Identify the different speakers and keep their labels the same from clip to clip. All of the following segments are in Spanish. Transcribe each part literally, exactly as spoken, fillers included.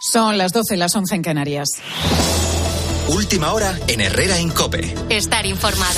Speaker 1: Son las doce, las once en Canarias.
Speaker 2: Última hora en Herrera en COPE.
Speaker 3: Estar informado.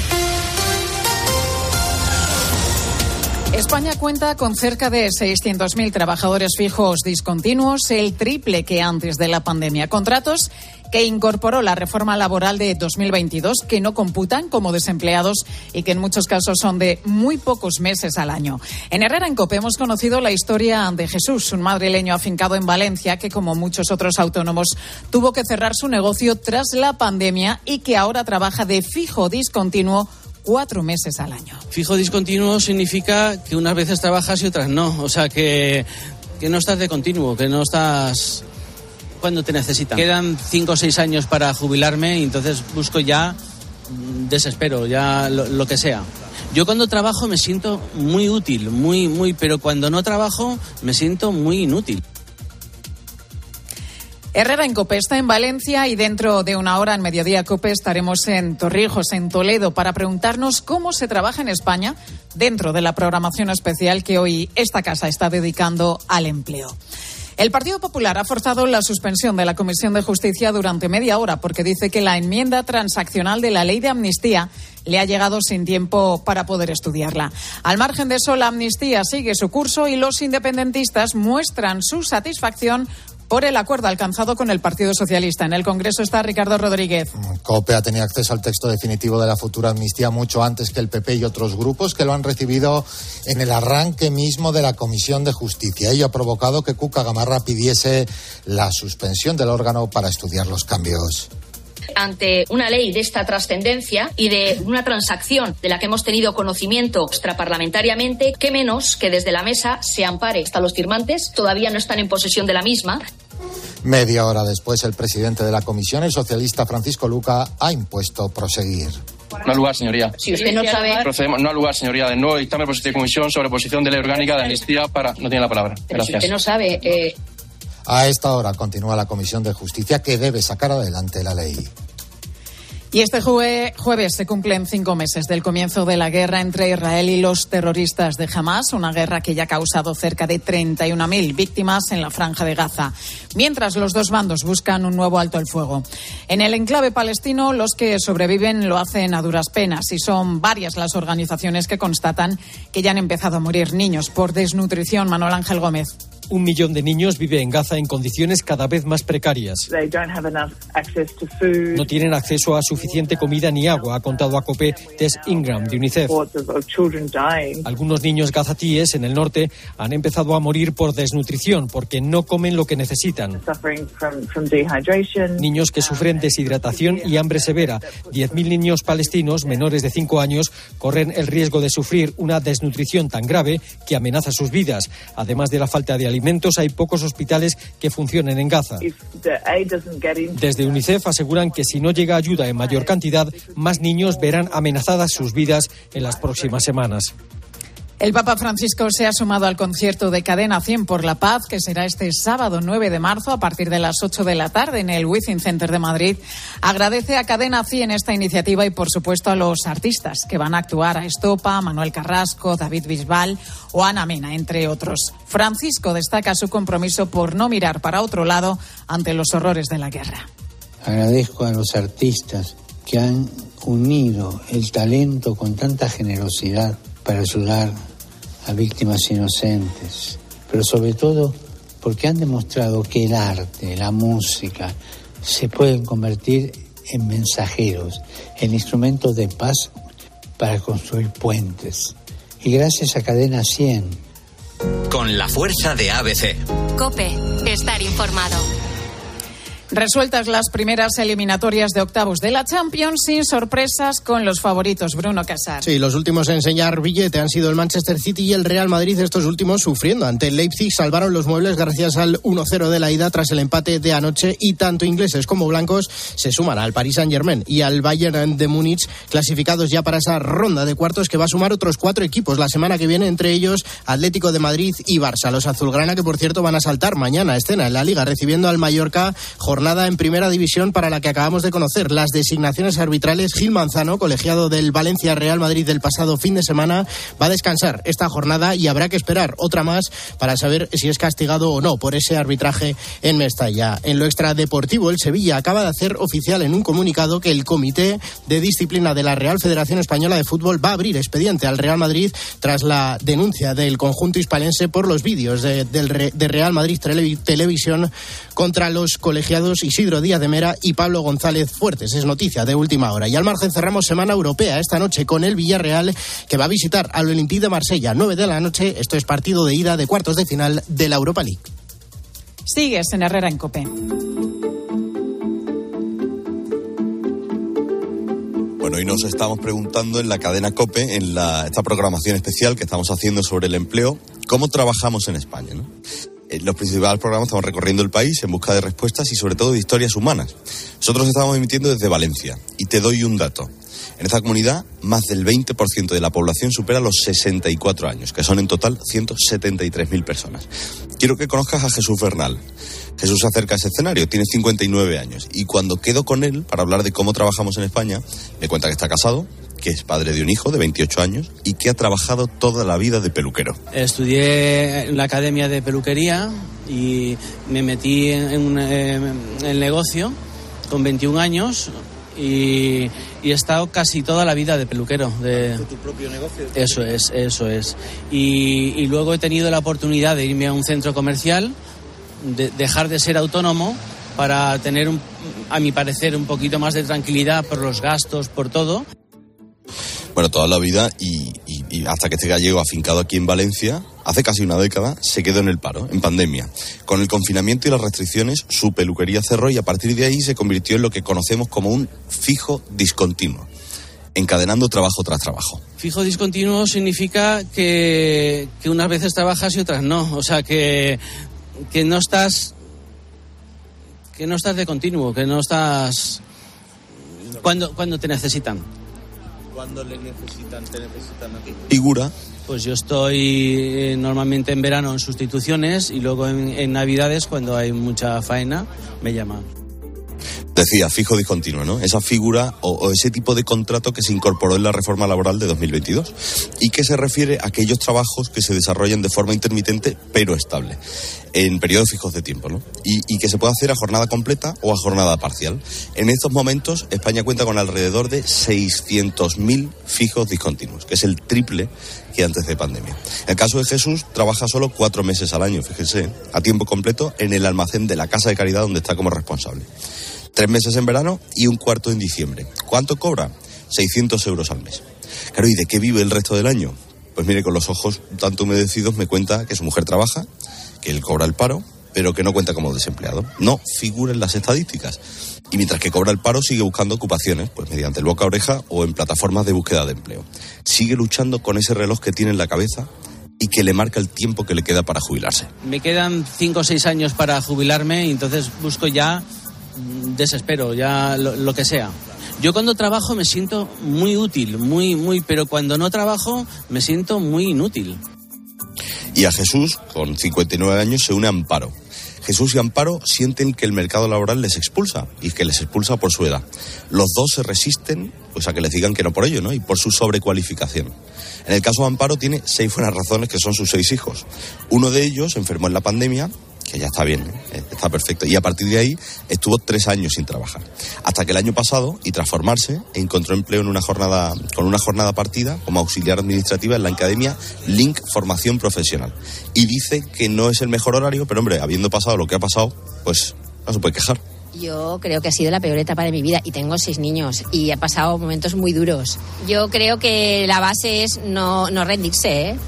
Speaker 1: España cuenta con cerca de seiscientos mil trabajadores fijos discontinuos, el triple que antes de la pandemia. Contratos que incorporó la reforma laboral de dos mil veintidós, que no computan como desempleados y que en muchos casos son de muy pocos meses al año. En Herrera en COPE hemos conocido la historia de Jesús, un madrileño afincado en Valencia que, como muchos otros autónomos, tuvo que cerrar su negocio tras la pandemia y que ahora trabaja de fijo discontinuo cuatro meses al año.
Speaker 4: Fijo discontinuo significa que unas veces trabajas y otras no. O sea, que, que no estás de continuo, que no estás cuando te necesitan. Quedan cinco o seis años para jubilarme y entonces busco ya desespero, ya lo, lo que sea. Yo cuando trabajo me siento muy útil, muy, muy, pero cuando no trabajo me siento muy inútil.
Speaker 1: Herrera en COPE está en Valencia y dentro de una hora en Mediodía COPE estaremos en Torrijos, en Toledo, para preguntarnos cómo se trabaja en España dentro de la programación especial que hoy esta casa está dedicando al empleo. El Partido Popular ha forzado la suspensión de la Comisión de Justicia durante media hora porque dice que la enmienda transaccional de la ley de amnistía le ha llegado sin tiempo para poder estudiarla. Al margen de eso, la amnistía sigue su curso y los independentistas muestran su satisfacción por el acuerdo alcanzado con el Partido Socialista. En el Congreso está Ricardo Rodríguez.
Speaker 5: COPE ha tenido acceso al texto definitivo de la futura amnistía mucho antes que el P P y otros grupos que lo han recibido en el arranque mismo de la Comisión de Justicia. Ello ha provocado que Cuca Gamarra pidiese la suspensión del órgano para estudiar los cambios.
Speaker 6: Ante una ley de esta trascendencia y de una transacción de la que hemos tenido conocimiento extraparlamentariamente, qué menos que desde la mesa se ampare. Hasta los firmantes todavía no están en posesión de la misma.
Speaker 5: Media hora después, el presidente de la comisión, el socialista Francisco Luca, ha impuesto proseguir.
Speaker 7: No ha lugar, señoría.
Speaker 6: Si usted no sabe...
Speaker 7: Procedemos. No ha lugar, señoría, de nuevo dictamen de comisión sobre posición de ley orgánica de amnistía para... No tiene la palabra.
Speaker 6: Pero
Speaker 7: Gracias.
Speaker 6: si usted no sabe... Eh...
Speaker 5: A esta hora continúa la Comisión de Justicia que debe sacar adelante la ley.
Speaker 1: Y este jue- jueves se cumplen cinco meses del comienzo de la guerra entre Israel y los terroristas de Hamás, una guerra que ya ha causado cerca de treinta y una mil víctimas en la Franja de Gaza, mientras los dos bandos buscan un nuevo alto el fuego. En el enclave palestino, los que sobreviven lo hacen a duras penas y son varias las organizaciones que constatan que ya han empezado a morir niños por desnutrición. Manuel Ángel Gómez.
Speaker 8: Un millón de niños vive en Gaza en condiciones cada vez más precarias. No tienen acceso a suficiente comida ni agua, ha contado a COPE Tess Ingram de UNICEF. Algunos niños gazatíes en el norte han empezado a morir por desnutrición porque no comen lo que necesitan. Niños que sufren deshidratación y hambre severa. diez mil niños palestinos menores de cinco años corren el riesgo de sufrir una desnutrición tan grave que amenaza sus vidas. Además de la falta de alimentos, hay pocos hospitales que funcionen en Gaza. Desde UNICEF aseguran que si no llega ayuda en mayor cantidad, más niños verán amenazadas sus vidas en las próximas semanas.
Speaker 1: El Papa Francisco se ha sumado al concierto de Cadena cien por la Paz, que será este sábado nueve de marzo a partir de las ocho de la tarde en el Wizzing Center de Madrid. Agradece a Cadena cien esta iniciativa y, por supuesto, a los artistas que van a actuar: a Estopa, Manuel Carrasco, David Bisbal o Ana Mena, entre otros. Francisco destaca su compromiso por no mirar para otro lado ante los horrores de la guerra.
Speaker 9: Agradezco a los artistas que han unido el talento con tanta generosidad para ayudar a víctimas inocentes, pero sobre todo porque han demostrado que el arte, la música, se pueden convertir en mensajeros, en instrumentos de paz para construir puentes. Y gracias a Cadena cien.
Speaker 2: Con la fuerza de A B C.
Speaker 3: COPE, estar informado.
Speaker 1: Resueltas las primeras eliminatorias de octavos de la Champions, sin sorpresas con los favoritos. Bruno Casar.
Speaker 10: Sí, los últimos en enseñar billete han sido el Manchester City y el Real Madrid, estos últimos sufriendo. Ante el Leipzig salvaron los muebles gracias al uno cero de la ida tras el empate de anoche, y tanto ingleses como blancos se suman al Paris Saint-Germain y al Bayern de Múnich, clasificados ya para esa ronda de cuartos que va a sumar otros cuatro equipos la semana que viene, entre ellos Atlético de Madrid y Barça. Los azulgrana, que por cierto van a saltar mañana a escena en la Liga recibiendo al Mallorca, jornada jornada en primera división para la que acabamos de conocer las designaciones arbitrales. Gil Manzano, colegiado del Valencia Real Madrid del pasado fin de semana, va a descansar esta jornada y habrá que esperar otra más para saber si es castigado o no por ese arbitraje en Mestalla. En lo extradeportivo, el Sevilla acaba de hacer oficial en un comunicado que el Comité de Disciplina de la Real Federación Española de Fútbol va a abrir expediente al Real Madrid tras la denuncia del conjunto hispalense por los vídeos de, del, de Real Madrid Tele, Televisión contra los colegiados Isidro Díaz de Mera y Pablo González Fuertes. Es noticia de última hora. Y al margen cerramos semana europea esta noche con el Villarreal, que va a visitar al Olympique de Marsella, nueve de la noche. Esto es partido de ida de cuartos de final de la Europa League.
Speaker 1: Sigues en Herrera en COPE.
Speaker 11: Bueno, hoy nos estamos preguntando en la cadena COPE, en la, esta programación especial que estamos haciendo sobre el empleo, ¿cómo trabajamos en España, ¿no? En los principales programas estamos recorriendo el país en busca de respuestas y sobre todo de historias humanas. Nosotros estamos emitiendo desde Valencia y te doy un dato. En esta comunidad, más del veinte por ciento de la población supera los sesenta y cuatro años, que son en total ciento setenta y tres mil personas. Quiero que conozcas a Jesús Bernal. Jesús se acerca a ese escenario, tiene cincuenta y nueve años, y cuando quedo con él para hablar de cómo trabajamos en España, me cuenta que está casado, que es padre de un hijo de veintiocho años y que ha trabajado toda la vida de peluquero.
Speaker 4: Estudié en la academia de peluquería y me metí en, un, en el negocio con veintiún años y, y he estado casi toda la vida de peluquero. De
Speaker 11: ¿Tu propio negocio?
Speaker 4: Eso es, eso es. Y, y luego he tenido la oportunidad de irme a un centro comercial, de dejar de ser autónomo para tener, un, a mi parecer, un poquito más de tranquilidad por los gastos, por todo.
Speaker 11: Bueno, toda la vida y, y, y hasta que este gallego afincado aquí en Valencia, hace casi una década, se quedó en el paro, en pandemia. Con el confinamiento y las restricciones, su peluquería cerró y a partir de ahí se convirtió en lo que conocemos como un fijo discontinuo, encadenando trabajo tras trabajo.
Speaker 4: Fijo discontinuo significa que, que unas veces trabajas y otras no. O sea, que, que no estás que no estás de continuo, que no estás cuando, cuando te necesitan.
Speaker 11: ¿Cuándo le necesitan, te necesitan aquí? Figura.
Speaker 4: Pues yo estoy eh, normalmente en verano en sustituciones y luego en, en Navidades, cuando hay mucha faena, me llaman.
Speaker 11: Decía, fijo discontinuo, ¿no? Esa figura o, o ese tipo de contrato que se incorporó en la reforma laboral de dos mil veintidós y que se refiere a aquellos trabajos que se desarrollan de forma intermitente pero estable, en periodos fijos de tiempo, ¿no? Y, y que se puede hacer a jornada completa o a jornada parcial. En estos momentos, España cuenta con alrededor de seiscientos mil fijos discontinuos, que es el triple que antes de pandemia. En el caso de Jesús, trabaja solo cuatro meses al año, fíjense, a tiempo completo en el almacén de la Casa de Caridad donde está como responsable. Tres meses en verano y un cuarto en diciembre. ¿Cuánto cobra? seiscientos euros al mes. Claro, ¿y de qué vive el resto del año? Pues mire, con los ojos tanto humedecidos me cuenta que su mujer trabaja, que él cobra el paro, pero que no cuenta como desempleado. No figura en las estadísticas. Y mientras que cobra el paro, sigue buscando ocupaciones, pues mediante el boca a oreja o en plataformas de búsqueda de empleo. Sigue luchando con ese reloj que tiene en la cabeza y que le marca el tiempo que le queda para jubilarse.
Speaker 4: Me quedan cinco o seis años para jubilarme y entonces busco ya desespero, ya lo, lo que sea. Yo cuando trabajo me siento muy útil, muy, muy, pero cuando no trabajo me siento muy inútil.
Speaker 11: Y a Jesús, con cincuenta y nueve años, se une Amparo. Jesús y Amparo sienten que el mercado laboral les expulsa y que les expulsa por su edad. Los dos se resisten pues a que les digan que no por ello, ¿no? Y por su sobrecualificación. En el caso de Amparo tiene seis buenas razones, que son sus seis hijos. Uno de ellos enfermó en la pandemia, que ya está bien, ¿eh? Está perfecto. Y a partir de ahí estuvo tres años sin trabajar. Hasta que el año pasado, y tras formarse, encontró empleo en una jornada, con una jornada partida como auxiliar administrativa en la academia Link Formación Profesional. Y dice que no es el mejor horario, pero hombre, habiendo pasado lo que ha pasado, pues no se puede quejar.
Speaker 12: Yo creo que ha sido la peor etapa de mi vida y tengo seis niños y he pasado momentos muy duros. Yo creo que la base es no, no rendirse, ¿eh?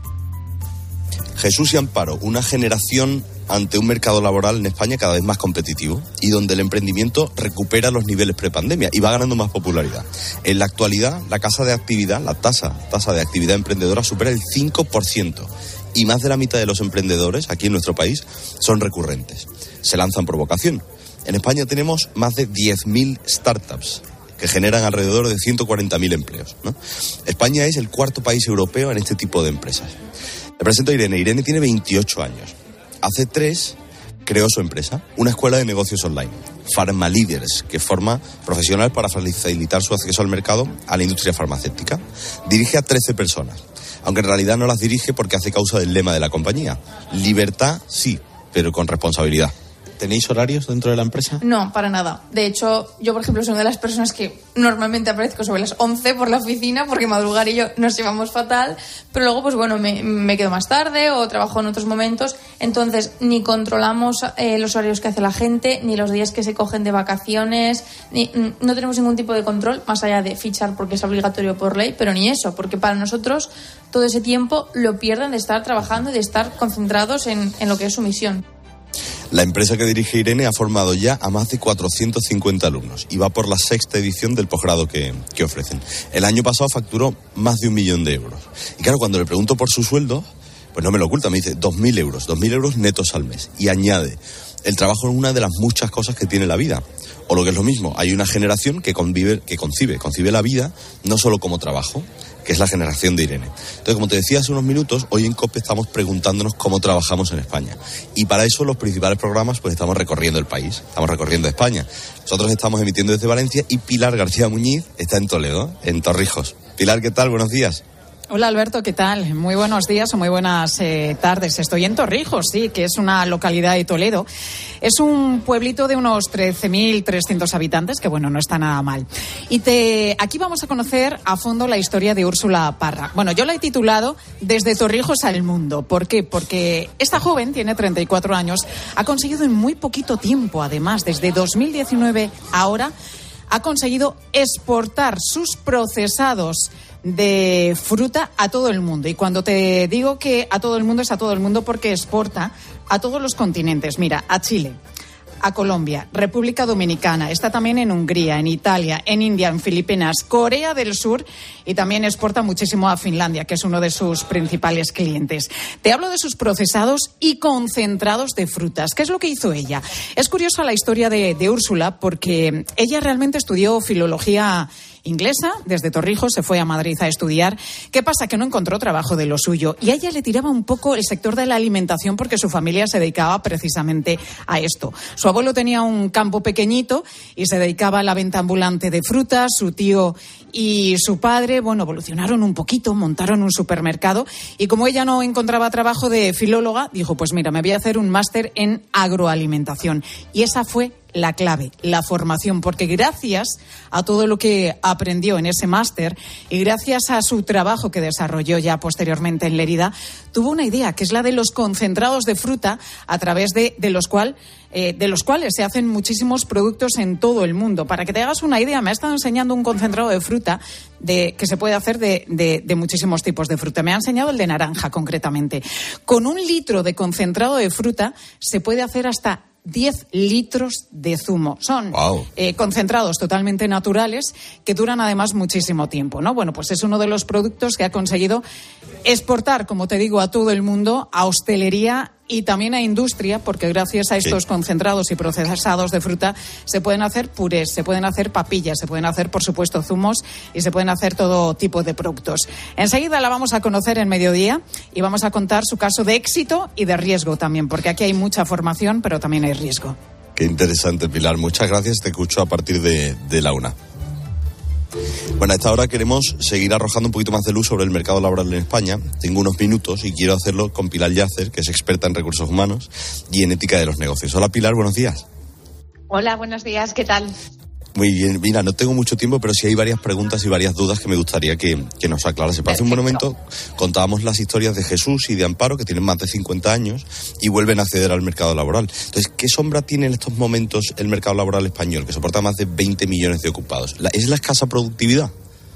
Speaker 11: Jesús y Amparo, una generación ante un mercado laboral en España cada vez más competitivo y donde el emprendimiento recupera los niveles prepandemia y va ganando más popularidad. En la actualidad, la tasa de actividad, la tasa, tasa de actividad emprendedora supera el cinco por ciento y más de la mitad de los emprendedores aquí en nuestro país son recurrentes. Se lanzan por vocación. En España tenemos más de diez mil startups que generan alrededor de ciento cuarenta mil empleos, ¿no? España es el cuarto país europeo en este tipo de empresas. Le presento a Irene. Irene tiene veintiocho años. Hace tres creó su empresa, una escuela de negocios online, Pharma Leaders, que forma profesionales para facilitar su acceso al mercado a la industria farmacéutica. Dirige a trece personas, aunque en realidad no las dirige porque hace causa del lema de la compañía. Libertad, sí, pero con responsabilidad. ¿Tenéis horarios dentro de la empresa?
Speaker 13: No, para nada. De hecho, yo, por ejemplo, soy una de las personas que normalmente aparezco sobre las once por la oficina porque madrugar y yo nos llevamos fatal, pero luego, pues bueno, me, me quedo más tarde o trabajo en otros momentos. Entonces, ni controlamos eh, los horarios que hace la gente, ni los días que se cogen de vacaciones, ni, no tenemos ningún tipo de control, más allá de fichar porque es obligatorio por ley, pero ni eso, porque para nosotros todo ese tiempo lo pierden de estar trabajando y de estar concentrados en, en lo que es su misión.
Speaker 11: La empresa que dirige Irene ha formado ya a más de cuatrocientos cincuenta alumnos y va por la sexta edición del posgrado que, que ofrecen. El año pasado facturó más de un millón de euros. Y claro, cuando le pregunto por su sueldo, pues no me lo oculta, me dice dos mil euros, dos mil euros netos al mes. Y añade, el trabajo es una de las muchas cosas que tiene la vida. O lo que es lo mismo, hay una generación que convive, que concibe, concibe la vida no solo como trabajo, que es la generación de Irene. Entonces, como te decía hace unos minutos, hoy en COPE estamos preguntándonos cómo trabajamos en España. Y para eso los principales programas, pues estamos recorriendo el país, estamos recorriendo España. Nosotros estamos emitiendo desde Valencia y Pilar García Muñiz está en Toledo, en Torrijos. Pilar, ¿qué tal? Buenos días.
Speaker 1: Hola Alberto, ¿qué tal? Muy buenos días o muy buenas eh, tardes. Estoy en Torrijos, sí, que es una localidad de Toledo. Es un pueblito de unos trece mil trescientos habitantes, que bueno, no está nada mal. Y te, aquí vamos a conocer a fondo la historia de Úrsula Parra. Bueno, yo la he titulado Desde Torrijos al Mundo. ¿Por qué? Porque esta joven tiene treinta y cuatro años, ha conseguido en muy poquito tiempo, además, desde dos mil diecinueve ahora, ha conseguido exportar sus procesados de fruta a todo el mundo. Y cuando te digo que a todo el mundo, es a todo el mundo porque exporta a todos los continentes. Mira, a Chile, a Colombia, República Dominicana, está también en Hungría, en Italia, en India, en Filipinas, Corea del Sur, y también exporta muchísimo a Finlandia, que es uno de sus principales clientes. Te hablo de sus procesados y concentrados de frutas. ¿Qué es lo que hizo ella? Es curiosa la historia de, de Úrsula porque ella realmente estudió filología inglesa, desde Torrijos se fue a Madrid a estudiar. ¿Qué pasa? Que no encontró trabajo de lo suyo y a ella le tiraba un poco el sector de la alimentación porque su familia se dedicaba precisamente a esto. Su abuelo tenía un campo pequeñito y se dedicaba a la venta ambulante de frutas. Su tío y su padre, bueno, evolucionaron un poquito, montaron un supermercado y como ella no encontraba trabajo de filóloga, dijo, pues mira, me voy a hacer un máster en agroalimentación. Y esa fue la clave, la formación, porque gracias a todo lo que aprendió en ese máster y gracias a su trabajo que desarrolló ya posteriormente en Lérida, tuvo una idea, que es la de los concentrados de fruta, a través de, de los cual, eh, de los cuales se hacen muchísimos productos en todo el mundo. Para que te hagas una idea, me ha estado enseñando un concentrado de fruta de, que se puede hacer de, de, de muchísimos tipos de fruta. Me ha enseñado el de naranja, concretamente. Con un litro de concentrado de fruta se puede hacer hasta diez litros de zumo. Son wow. eh, concentrados totalmente naturales que duran además muchísimo tiempo, ¿no? Bueno, pues es uno de los productos que ha conseguido exportar, como te digo, a todo el mundo, a hostelería y también a industria, porque gracias a estos sí. concentrados y procesados de fruta se pueden hacer purés, se pueden hacer papillas, se pueden hacer, por supuesto, zumos y se pueden hacer todo tipo de productos. Enseguida la vamos a conocer en Mediodía y vamos a contar su caso de éxito y de riesgo también, porque aquí hay mucha formación, pero también hay riesgo.
Speaker 11: Qué interesante, Pilar. Muchas gracias. Te escucho a partir de, de la una. Bueno, a esta hora queremos seguir arrojando un poquito más de luz sobre el mercado laboral en España. Tengo unos minutos y quiero hacerlo con Pilar Yacer, que es experta en recursos humanos y en ética de los negocios. Hola Pilar, buenos días.
Speaker 14: Hola, buenos días, ¿qué tal?
Speaker 11: Muy bien, mira, no tengo mucho tiempo, pero sí hay varias preguntas y varias dudas que me gustaría que, que nos aclarase. Hace un buen momento contábamos las historias de Jesús y de Amparo, que tienen más de cincuenta años y vuelven a acceder al mercado laboral. Entonces, ¿qué sombra tiene en estos momentos el mercado laboral español, que soporta más de veinte millones de ocupados? ¿Es la escasa productividad?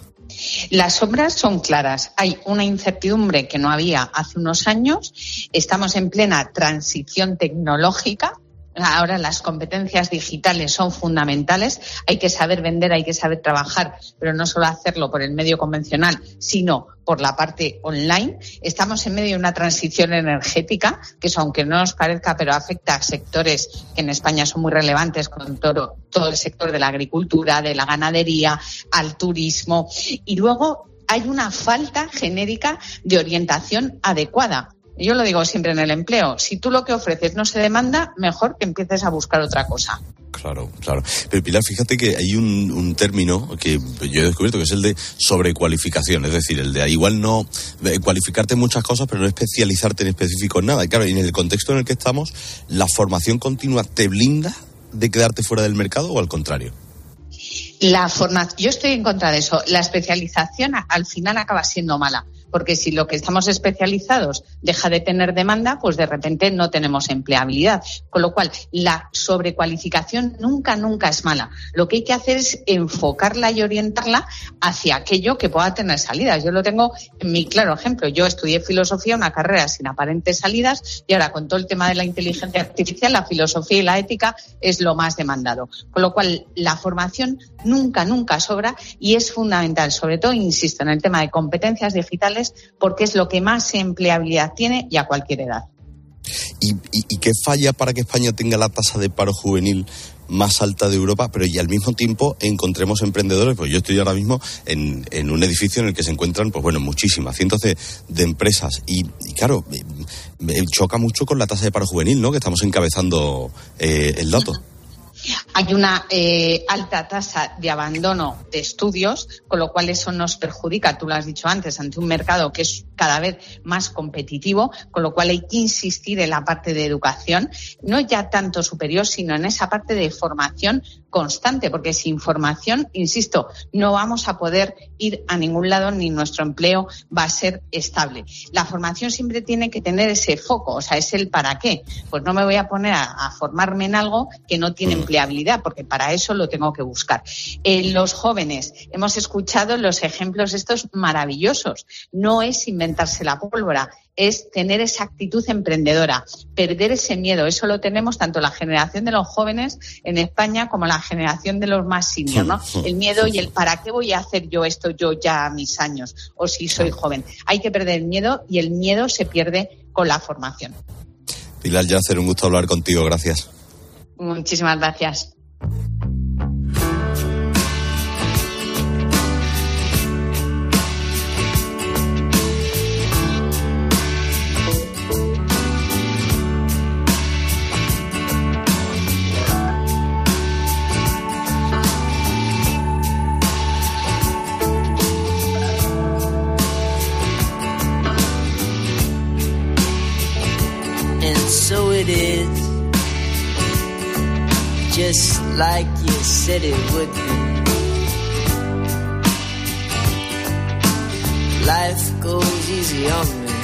Speaker 14: Las sombras son claras. Hay una incertidumbre que no había hace unos años. Estamos en plena transición tecnológica. Ahora las competencias digitales son fundamentales. Hay que saber vender, hay que saber trabajar, pero no solo hacerlo por el medio convencional, sino por la parte online. Estamos en medio de una transición energética, que eso, aunque no nos parezca, pero afecta a sectores que en España son muy relevantes, con todo, todo el sector de la agricultura, de la ganadería, al turismo. Y luego hay una falta genérica de orientación adecuada. Yo lo digo siempre en el empleo. Si tú lo que ofreces no se demanda, mejor que empieces a buscar otra cosa.
Speaker 11: Claro, claro. Pero Pilar, fíjate que hay un, un término que yo he descubierto que es el de sobrecualificación. Es decir, el de igual no de cualificarte en muchas cosas, pero no especializarte en específico en nada. Y claro, en el contexto en el que estamos, ¿la formación continua te blinda de quedarte fuera del mercado o al contrario?
Speaker 14: La forma, yo estoy en contra de eso. La especialización al final acaba siendo mala, porque si lo que estamos especializados deja de tener demanda, pues de repente no tenemos empleabilidad. Con lo cual, la sobrecualificación nunca, nunca es mala. Lo que hay que hacer es enfocarla y orientarla hacia aquello que pueda tener salidas. Yo lo tengo en mi claro ejemplo. Yo estudié filosofía, una carrera sin aparentes salidas, y ahora con todo el tema de la inteligencia artificial, la filosofía y la ética es lo más demandado. Con lo cual, la formación nunca, nunca sobra y es fundamental, sobre todo, insisto, en el tema de competencias digitales, porque es lo que más empleabilidad tiene y a cualquier edad.
Speaker 11: ¿Y, y, y qué falla para que España tenga la tasa de paro juvenil más alta de Europa, pero y al mismo tiempo encontremos emprendedores? Pues yo estoy ahora mismo en, en un edificio en el que se encuentran, pues bueno, muchísimas, cientos de, de empresas y, y claro, me, me choca mucho con la tasa de paro juvenil, ¿no? Que estamos encabezando eh, el dato.
Speaker 14: Hay una eh, alta tasa de abandono de estudios, con lo cual eso nos perjudica, tú lo has dicho antes, ante un mercado que es cada vez más competitivo, con lo cual hay que insistir en la parte de educación, no ya tanto superior, sino en esa parte de formación constante, porque sin formación, insisto, no vamos a poder ir a ningún lado ni nuestro empleo va a ser estable. La formación siempre tiene que tener ese foco, o sea, es el para qué. Pues no me voy a poner a, a formarme en algo que no tiene empleabilidad, porque para eso lo tengo que buscar. Eh, los jóvenes, hemos escuchado los ejemplos estos maravillosos. No es inventarse la pólvora, es tener esa actitud emprendedora, perder ese miedo. Eso lo tenemos tanto la generación de los jóvenes en España como la generación de los más senior, ¿no? El miedo y el ¿para qué voy a hacer yo esto yo ya a mis años o si soy joven? Hay que perder el miedo y el miedo se pierde con la formación.
Speaker 11: Pilar Yacer, un gusto hablar contigo. Gracias.
Speaker 14: Muchísimas gracias.
Speaker 15: So it is, just like you said it would be. Life goes easy on me.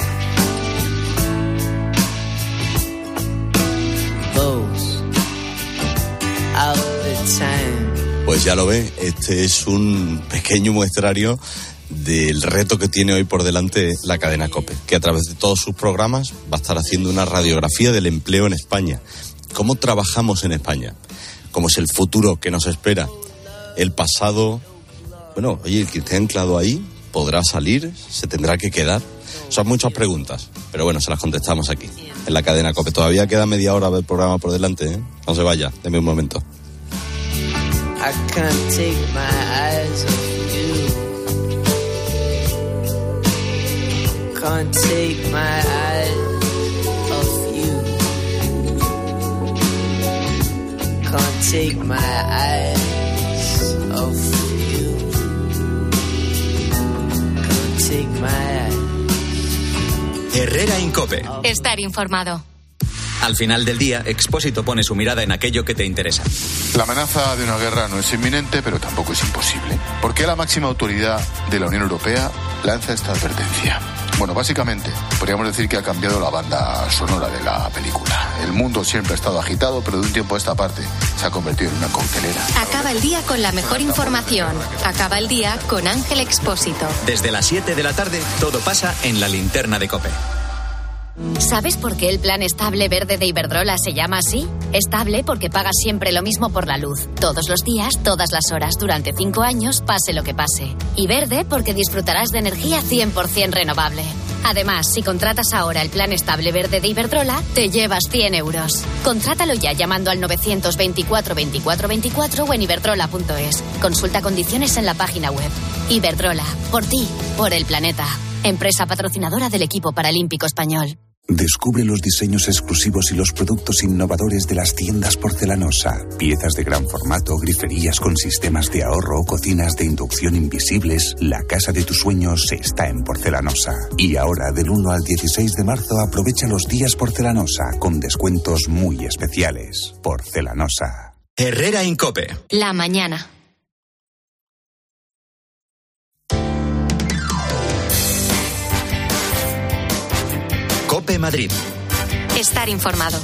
Speaker 15: Those out the time.
Speaker 11: Pues ya lo ve, este es un pequeño muestrario del reto que tiene hoy por delante la cadena COPE, que a través de todos sus programas va a estar haciendo una radiografía del empleo en España. ¿Cómo trabajamos en España? ¿Cómo es el futuro que nos espera? El pasado, bueno, oye, el que esté anclado ahí, ¿podrá salir? ¿Se tendrá que quedar? Son muchas preguntas, pero bueno, se las contestamos aquí, en la cadena COPE. Todavía queda media hora del programa por delante, ¿eh? No se vaya, deme un momento.
Speaker 15: I can't take my eyes off you. Can't take my eyes off you. Can't take my eyes off you. Can't take my eyes.
Speaker 2: Herrera Incope.
Speaker 3: Estar informado.
Speaker 2: Al final del día, Expósito pone su mirada en aquello que te interesa.
Speaker 16: La amenaza de una guerra no es inminente, pero tampoco es imposible. ¿Por qué la máxima autoridad de la Unión Europea lanza esta advertencia? Bueno, básicamente, podríamos decir que ha cambiado la banda sonora de la película. El mundo siempre ha estado agitado, pero de un tiempo a esta parte se ha convertido en una coctelera.
Speaker 3: Acaba el día con la mejor información. Acaba el día con Ángel Expósito.
Speaker 2: Desde las siete de la tarde, todo pasa en la linterna de COPE.
Speaker 12: ¿Sabes por qué el plan estable verde de Iberdrola se llama así? Estable porque pagas siempre lo mismo por la luz, todos los días, todas las horas, durante cinco años, pase lo que pase. Y verde porque disfrutarás de energía cien por ciento renovable. Además, si contratas ahora el plan estable verde de Iberdrola, te llevas cien euros. Contrátalo ya llamando al novecientos veinticuatro veinticuatro veinticuatro o en iberdrola punto es. Consulta condiciones en la página web. Iberdrola, por ti, por el planeta. Empresa patrocinadora del equipo paralímpico español.
Speaker 17: Descubre los diseños exclusivos y los productos innovadores de las tiendas Porcelanosa. Piezas de gran formato, griferías con sistemas de ahorro, cocinas de inducción invisibles. La casa de tus sueños está en Porcelanosa. Y ahora, del uno al dieciséis de marzo, aprovecha los días Porcelanosa con descuentos muy especiales. Porcelanosa.
Speaker 2: Herrera Incope.
Speaker 3: La mañana.
Speaker 2: Cope Madrid.
Speaker 3: Estar informado.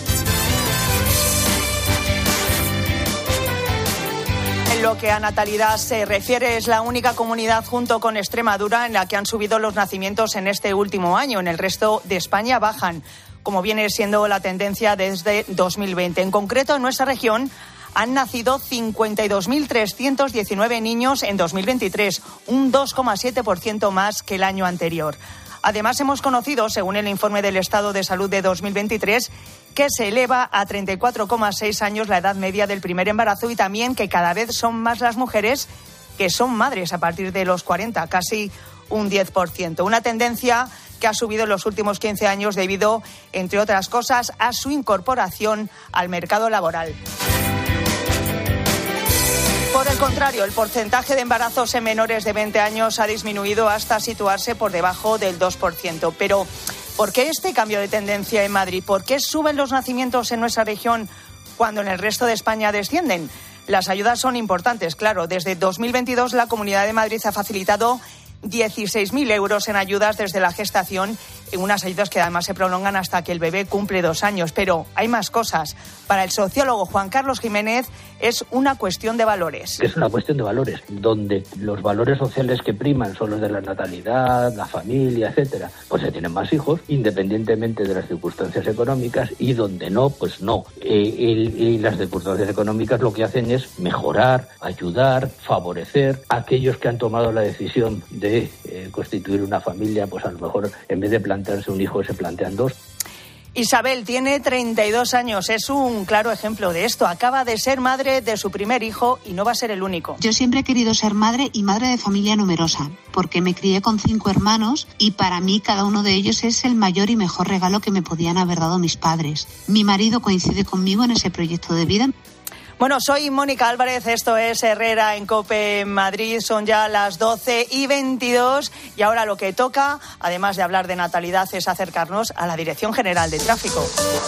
Speaker 18: En lo que a natalidad se refiere, es la única comunidad junto con Extremadura en la que han subido los nacimientos en este último año. En el resto de España bajan, como viene siendo la tendencia desde dos mil veinte. En concreto, en nuestra región han nacido cincuenta y dos mil trescientos diecinueve niños en dos mil veintitrés, un dos coma siete por ciento más que el año anterior. Además, hemos conocido, según el informe del Estado de Salud de dos mil veintitrés, que se eleva a treinta y cuatro coma seis años la edad media del primer embarazo y también que cada vez son más las mujeres que son madres a partir de los cuarenta, casi un diez por ciento. Una tendencia que ha subido en los últimos quince años debido, entre otras cosas, a su incorporación al mercado laboral. Por el contrario, el porcentaje de embarazos en menores de veinte años ha disminuido hasta situarse por debajo del dos por ciento. Pero, ¿por qué este cambio de tendencia en Madrid? ¿Por qué suben los nacimientos en nuestra región cuando en el resto de España descienden? Las ayudas son importantes, claro. Desde dos mil veintidós la Comunidad de Madrid ha facilitado dieciséis mil euros en ayudas desde la gestación, en unas ayudas que además se prolongan hasta que el bebé cumple dos años. Pero hay más cosas. Para el sociólogo Juan Carlos Jiménez es una cuestión de valores.
Speaker 19: Es una cuestión de valores, donde los valores sociales que priman son los de la natalidad, la familia, etcétera, pues se tienen más hijos, independientemente de las circunstancias económicas, y donde no, pues no. Eh, el, y las circunstancias económicas lo que hacen es mejorar, ayudar, favorecer a aquellos que han tomado la decisión de eh, constituir una familia, pues a lo mejor en vez de plantearse un hijo se plantean dos.
Speaker 18: Isabel tiene treinta y dos años, es un claro ejemplo de esto. Acaba de ser madre de su primer hijo y no va a ser el único.
Speaker 20: Yo siempre he querido ser madre y madre de familia numerosa, porque me crié con cinco hermanos y para mí cada uno de ellos es el mayor y mejor regalo que me podían haber dado mis padres. Mi marido coincide conmigo en ese proyecto de vida.
Speaker 18: Bueno, soy Mónica Álvarez, esto es Herrera en Cope Madrid, son ya las doce y veintidós y ahora lo que toca, además de hablar de natalidad, es acercarnos a la Dirección General de Tráfico.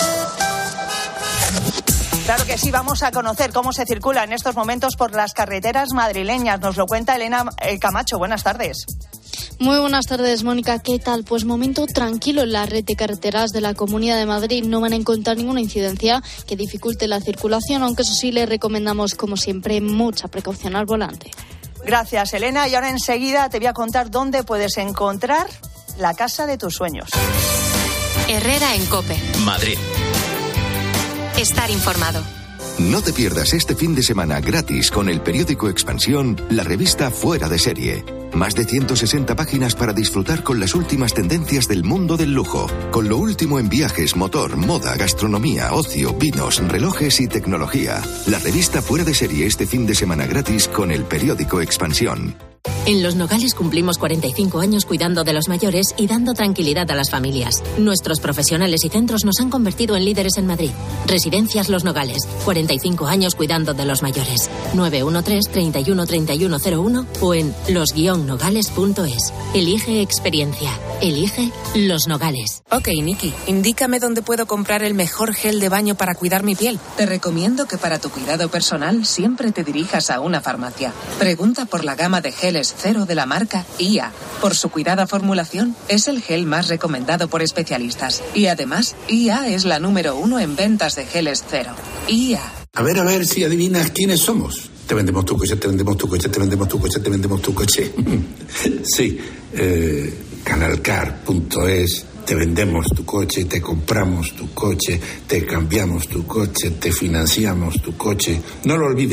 Speaker 18: Claro que sí, vamos a conocer cómo se circula en estos momentos por las carreteras madrileñas. Nos lo cuenta Elena Camacho. Buenas tardes.
Speaker 21: Muy buenas tardes, Mónica. ¿Qué tal? Pues momento tranquilo en la red de carreteras de la Comunidad de Madrid. No van a encontrar ninguna incidencia que dificulte la circulación, aunque eso sí, les recomendamos, como siempre, mucha precaución al volante.
Speaker 18: Gracias, Elena. Y ahora enseguida te voy a contar dónde puedes encontrar la casa de tus sueños.
Speaker 3: Herrera en Cope.
Speaker 2: Madrid.
Speaker 3: Estar informado.
Speaker 22: No te pierdas este fin de semana gratis con el periódico Expansión, la revista Fuera de Serie. Más de ciento sesenta páginas para disfrutar con las últimas tendencias del mundo del lujo, con lo último en viajes, motor, moda, gastronomía, ocio, vinos, relojes y tecnología. La revista Fuera de Serie este fin de semana gratis con el periódico Expansión.
Speaker 23: En Los Nogales cumplimos cuarenta y cinco años cuidando de los mayores y dando tranquilidad a las familias. Nuestros profesionales y centros nos han convertido en líderes en Madrid. Residencias Los Nogales, cuarenta y cinco años cuidando de los mayores. nueve uno tres, treinta y uno, treinta y uno cero uno o en los guion nogales punto es. Elige experiencia. Elige Los Nogales.
Speaker 24: Ok, Nikki, indícame dónde puedo comprar el mejor gel de baño para cuidar mi piel. Te recomiendo que para tu cuidado personal siempre te dirijas a una farmacia. Pregunta por la gama de geles cero de la marca I A. Por su cuidada formulación, es el gel más recomendado por especialistas. Y además, I A es la número uno en ventas de geles cero. I A.
Speaker 25: A ver, a ver si adivinas quiénes somos. Te vendemos tu coche, te vendemos tu coche, te vendemos tu coche, te vendemos tu coche. Sí, eh, canalcar punto es. Te vendemos tu coche, te compramos tu coche, te cambiamos tu coche, te financiamos tu coche. No lo olvide,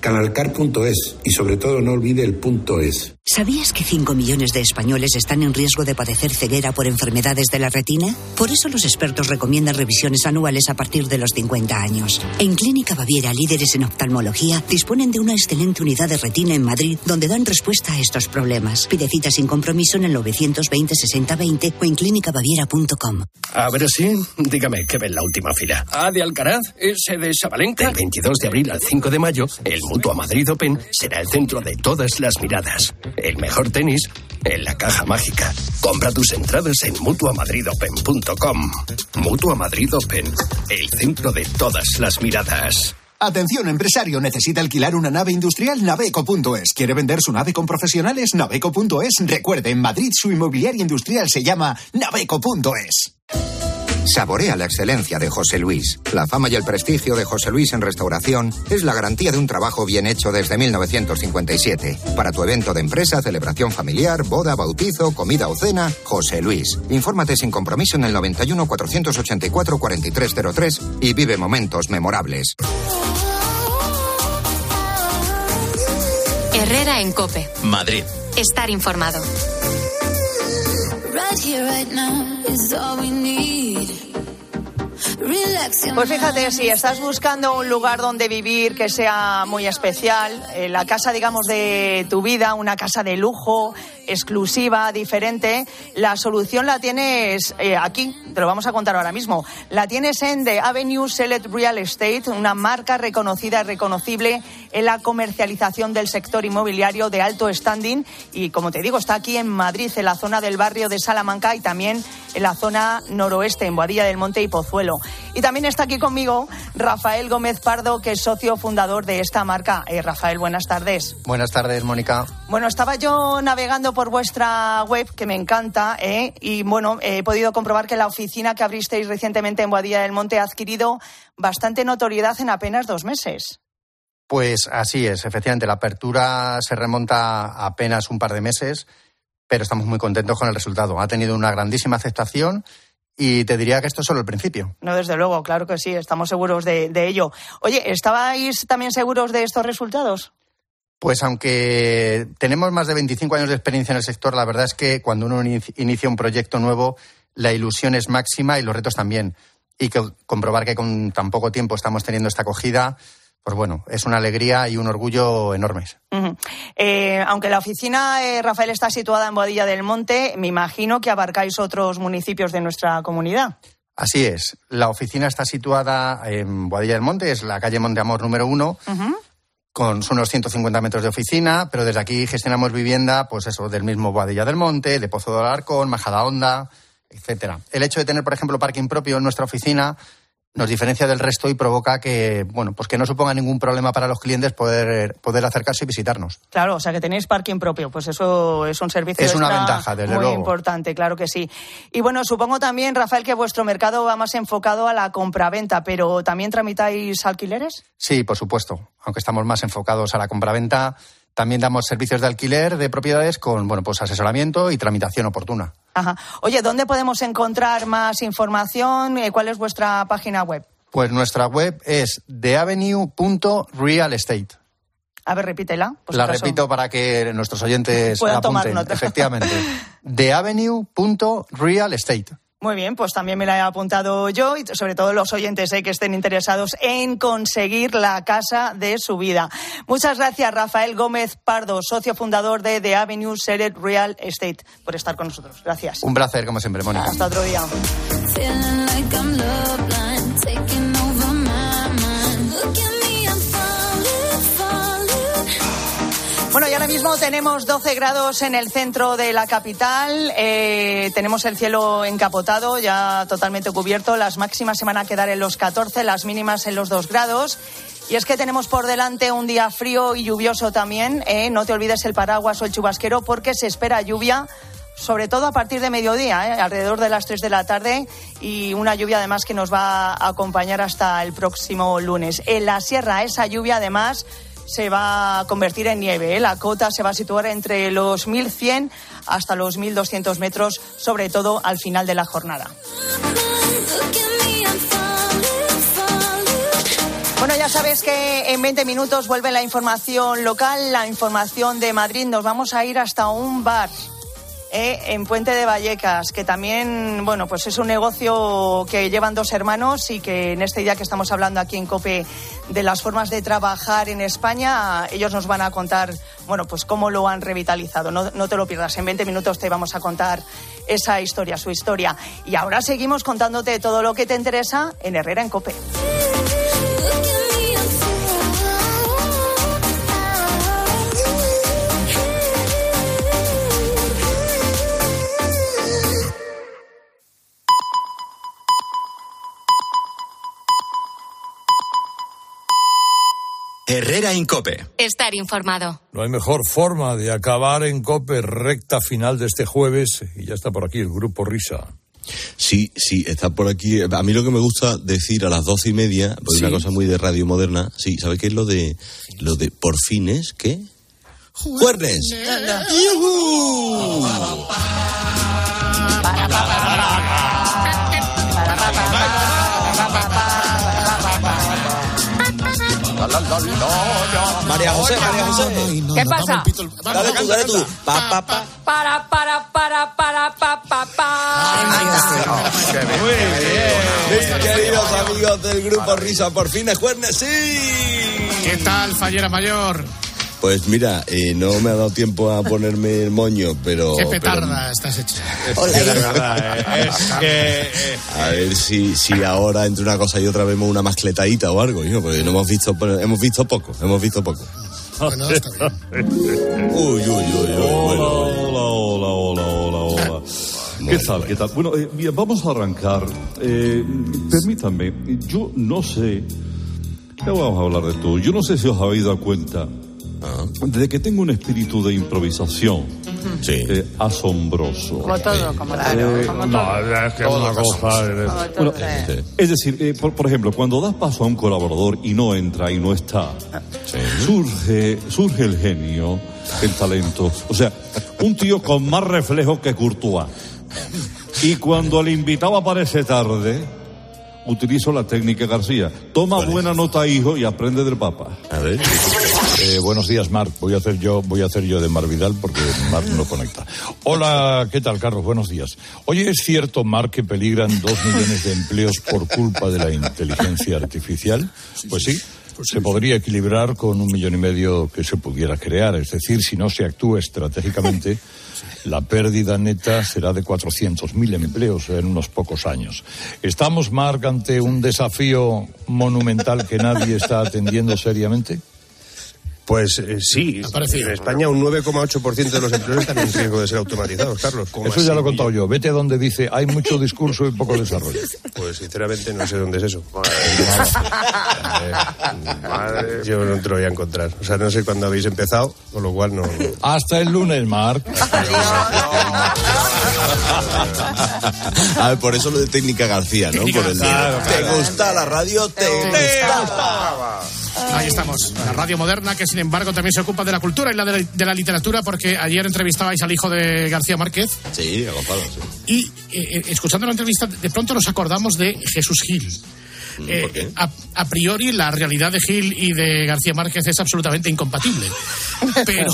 Speaker 25: canalcar punto es y sobre todo no olvide el punto es.
Speaker 5: ¿Sabías que cinco millones de españoles están en riesgo de padecer ceguera por enfermedades de la retina? Por eso los expertos recomiendan revisiones anuales a partir de los cincuenta años. En Clínica Baviera, líderes en oftalmología, disponen de una excelente unidad de retina en Madrid donde dan respuesta a estos problemas. Pide cita sin compromiso en el novecientos veinte sesenta veinte o en clínica baviera punto com.
Speaker 6: A ver si, dígame, ¿qué ve en la última fila? ¿A de Alcaraz? ¿Ese de Sabalenka? Del veintidós de abril al cinco de mayo, el Mutua Madrid Open será el centro de todas las miradas. El mejor tenis en la caja mágica. Compra tus entradas en mutua madrid open punto com. Mutua Madrid Open, el centro de todas las miradas.
Speaker 7: Atención, empresario, ¿necesita alquilar una nave industrial? Naveco punto es. ¿Quiere vender su nave con profesionales? Naveco punto es. Recuerde, en Madrid su inmobiliaria industrial se llama Naveco punto es.
Speaker 8: Saborea la excelencia de José Luis. La fama y el prestigio de José Luis en restauración es la garantía de un trabajo bien hecho desde mil novecientos cincuenta y siete. Para tu evento de empresa, celebración familiar, boda, bautizo, comida o cena, José Luis. Infórmate sin compromiso en el noventa y uno, cuatrocientos ochenta y cuatro, cuarenta y tres cero tres y vive momentos memorables.
Speaker 3: Herrera en COPE.
Speaker 2: Madrid.
Speaker 3: Estar informado.
Speaker 18: Pues fíjate, si estás buscando un lugar donde vivir que sea muy especial, eh, la casa, digamos, de tu vida, una casa de lujo, exclusiva, diferente, la solución la tienes eh, aquí, te lo vamos a contar ahora mismo. La tienes en The Avenue Select Real Estate, una marca reconocida y reconocible en la comercialización del sector inmobiliario de alto standing y, como te digo, está aquí en Madrid, en la zona del barrio de Salamanca y también en la zona noroeste, en Boadilla del Monte y Pozuelo. Y también está aquí conmigo Rafael Gómez Pardo, que es socio fundador de esta marca. Eh, Rafael, buenas tardes.
Speaker 9: Buenas tardes, Mónica.
Speaker 18: Bueno, estaba yo navegando por vuestra web, que me encanta, ¿eh? y bueno, he podido comprobar que la oficina que abristeis recientemente en Boadilla del Monte ha adquirido bastante notoriedad en apenas dos meses.
Speaker 9: Pues así es, efectivamente, la apertura se remonta a apenas un par de meses, pero estamos muy contentos con el resultado. Ha tenido una grandísima aceptación y te diría que esto es solo el principio.
Speaker 18: No, desde luego, claro que sí, estamos seguros de, de ello. Oye, ¿estabais también seguros de estos resultados?
Speaker 9: Pues aunque tenemos más de veinticinco años de experiencia en el sector, la verdad es que cuando uno inicia un proyecto nuevo, la ilusión es máxima y los retos también. Y que comprobar que con tan poco tiempo estamos teniendo esta acogida, pues bueno, es una alegría y un orgullo enormes.
Speaker 18: Uh-huh. Eh, aunque la oficina, eh, Rafael, está situada en Boadilla del Monte, me imagino que abarcáis otros municipios de nuestra comunidad.
Speaker 9: Así es. La oficina está situada en Boadilla del Monte, es la calle Monteamor número uno, uh-huh. con unos ciento cincuenta metros de oficina, pero desde aquí gestionamos vivienda, pues eso, del mismo Boadilla del Monte, de Pozo del Alarcón, Majadahonda, etcétera. El hecho de tener, por ejemplo, parking propio en nuestra oficina nos diferencia del resto y provoca que, bueno, pues que no suponga ningún problema para los clientes poder, poder acercarse y visitarnos.
Speaker 18: Claro, o sea que tenéis parking propio, pues eso es un servicio
Speaker 9: es una ventaja, desde
Speaker 18: muy
Speaker 9: luego.
Speaker 18: importante, claro que sí. Y bueno, supongo también, Rafael, que vuestro mercado va más enfocado a la compraventa, pero ¿también tramitáis alquileres?
Speaker 9: Sí, por supuesto, aunque estamos más enfocados a la compraventa, también damos servicios de alquiler de propiedades con, bueno, pues asesoramiento y tramitación oportuna.
Speaker 18: Ajá. Oye, ¿dónde podemos encontrar más información? ¿Cuál es vuestra página web?
Speaker 9: Pues nuestra web es the avenue punto real estate.
Speaker 18: A ver, repítela. Por
Speaker 9: la
Speaker 18: si acaso.
Speaker 9: repito para que nuestros oyentes
Speaker 18: puedan
Speaker 9: apunten.
Speaker 18: tomar nota.
Speaker 9: Efectivamente. the avenue punto real estate.
Speaker 18: Muy bien, pues también me la he apuntado yo y sobre todo los oyentes eh, que estén interesados en conseguir la casa de su vida. Muchas gracias, Rafael Gómez Pardo, socio fundador de The Avenue Select Real Estate, por estar con nosotros. Gracias.
Speaker 9: Un placer, como siempre, Mónica.
Speaker 18: Hasta otro día. Bueno, y ahora mismo tenemos doce grados en el centro de la capital, eh, tenemos el cielo encapotado, ya totalmente cubierto, las máximas se van a quedar en los catorce, las mínimas en los dos grados. Y es que tenemos por delante un día frío y lluvioso también, eh, no te olvides el paraguas o el chubasquero porque se espera lluvia, sobre todo a partir de mediodía, eh, alrededor de las tres de la tarde, y una lluvia además que nos va a acompañar hasta el próximo lunes. En la sierra esa lluvia además se va a convertir en nieve, ¿eh? La cota se va a situar entre los mil cien hasta los mil doscientos metros, sobre todo al final de la jornada. Bueno, ya sabes que en veinte minutos vuelve la información local, la información de Madrid. Nos vamos a ir hasta un bar eh, en Puente de Vallecas, que también, bueno, pues es un negocio que llevan dos hermanos y que en este día que estamos hablando aquí en COPE de las formas de trabajar en España, ellos nos van a contar, bueno, pues cómo lo han revitalizado. No, no te lo pierdas, en veinte minutos te vamos a contar esa historia, su historia. Y ahora seguimos contándote todo lo que te interesa en Herrera en COPE.
Speaker 2: Herrera en COPE.
Speaker 3: Estar informado.
Speaker 1: No hay mejor forma de acabar en COPE, recta final de este jueves, y ya está por aquí el Grupo Risa.
Speaker 11: Sí, sí, está por aquí. A mí lo que me gusta decir a las doce y media, pues sí. Una cosa muy de radio moderna, sí, ¿sabe qué es lo de lo de por fines? ¿Qué? ¡Juernes! ¡Yujú!
Speaker 4: María José, María José.
Speaker 10: ¿Qué pasa?
Speaker 4: Dale tú, dale tú. Pa, pa, pa.
Speaker 10: Para, para, para, para, pa, pa, pa.
Speaker 11: Muy bien. Mis queridos amigos del Grupo Risa, por fin es jueves, sí.
Speaker 13: ¿Qué tal, fallera mayor?
Speaker 11: Pues mira, eh, no me ha dado tiempo a ponerme el moño, pero...
Speaker 13: Qué petarda
Speaker 11: pero...
Speaker 13: estás hecha.
Speaker 11: Hola, de verdad, eh, es que... Eh, a ver si, si ahora entre una cosa y otra vemos una mascletadita o algo, ¿no? Porque no hemos visto, hemos visto poco, hemos visto poco.
Speaker 13: Bueno, está bien.
Speaker 11: Uy, uy, uy, uy.
Speaker 1: Hola, hola, hola, hola, hola, hola. ¿Qué tal, qué tal? Bueno, eh, bien, vamos a arrancar. Eh, permítanme, yo no sé... Ya vamos a hablar de todo. Yo no sé si os habéis dado cuenta... Desde que tengo un espíritu de improvisación sí. eh, asombroso.
Speaker 10: Como todo, como claro.
Speaker 1: Eh,
Speaker 10: como
Speaker 1: no,
Speaker 10: todo.
Speaker 1: es que es una cosa. Eh, bueno, eh, es decir, eh, por, por ejemplo, cuando das paso a un colaborador y no entra y no está, sí. surge, surge el genio, el talento. O sea, un tío con más reflejos que Courtois. Y cuando el invitado aparece tarde, utilizo la técnica García. Toma vale. buena nota, hijo, y aprende del Papa.
Speaker 11: A ver.
Speaker 1: Eh, buenos días, Marc. Voy a hacer yo, voy a hacer yo de Marc Vidal porque Marc no conecta. Hola, ¿qué tal, Carlos? Buenos días. Oye, ¿es cierto, Marc, que peligran dos millones de empleos por culpa de la inteligencia artificial? Pues sí. Se podría equilibrar con un millón y medio que se pudiera crear. Es decir, si no se actúa estratégicamente, la pérdida neta será de cuatrocientos mil empleos en unos pocos años. ¿Estamos, Marc, ante un desafío monumental que nadie está atendiendo seriamente?
Speaker 14: Pues eh, sí, en España un nueve coma ocho por ciento de los empleos están en riesgo de ser automatizados, Carlos.
Speaker 1: Eso ya lo he contado yo. Vete a donde dice hay mucho discurso y poco desarrollo.
Speaker 14: Pues sinceramente no sé dónde es eso. Madre, madre, yo no te lo voy a encontrar. O sea, no sé cuándo habéis empezado, con lo cual no...
Speaker 1: Hasta el lunes, Marc.
Speaker 11: A ver, por eso lo de técnica García, ¿no? Por el
Speaker 13: claro,
Speaker 11: ¿Te
Speaker 13: claro.
Speaker 11: gusta la radio? ¿Te, ¿Te gusta?
Speaker 13: gusta? Ahí estamos, la radio moderna que sin embargo también se ocupa de la cultura y la de la, de la literatura, porque ayer entrevistabais al hijo de García Márquez.
Speaker 11: Sí, a Gonzalo, sí.
Speaker 13: Y eh, escuchando la entrevista de pronto nos acordamos de Jesús Gil. Eh,
Speaker 11: ¿Por qué?
Speaker 13: A, a priori la realidad de Gil y de García Márquez es absolutamente incompatible, pero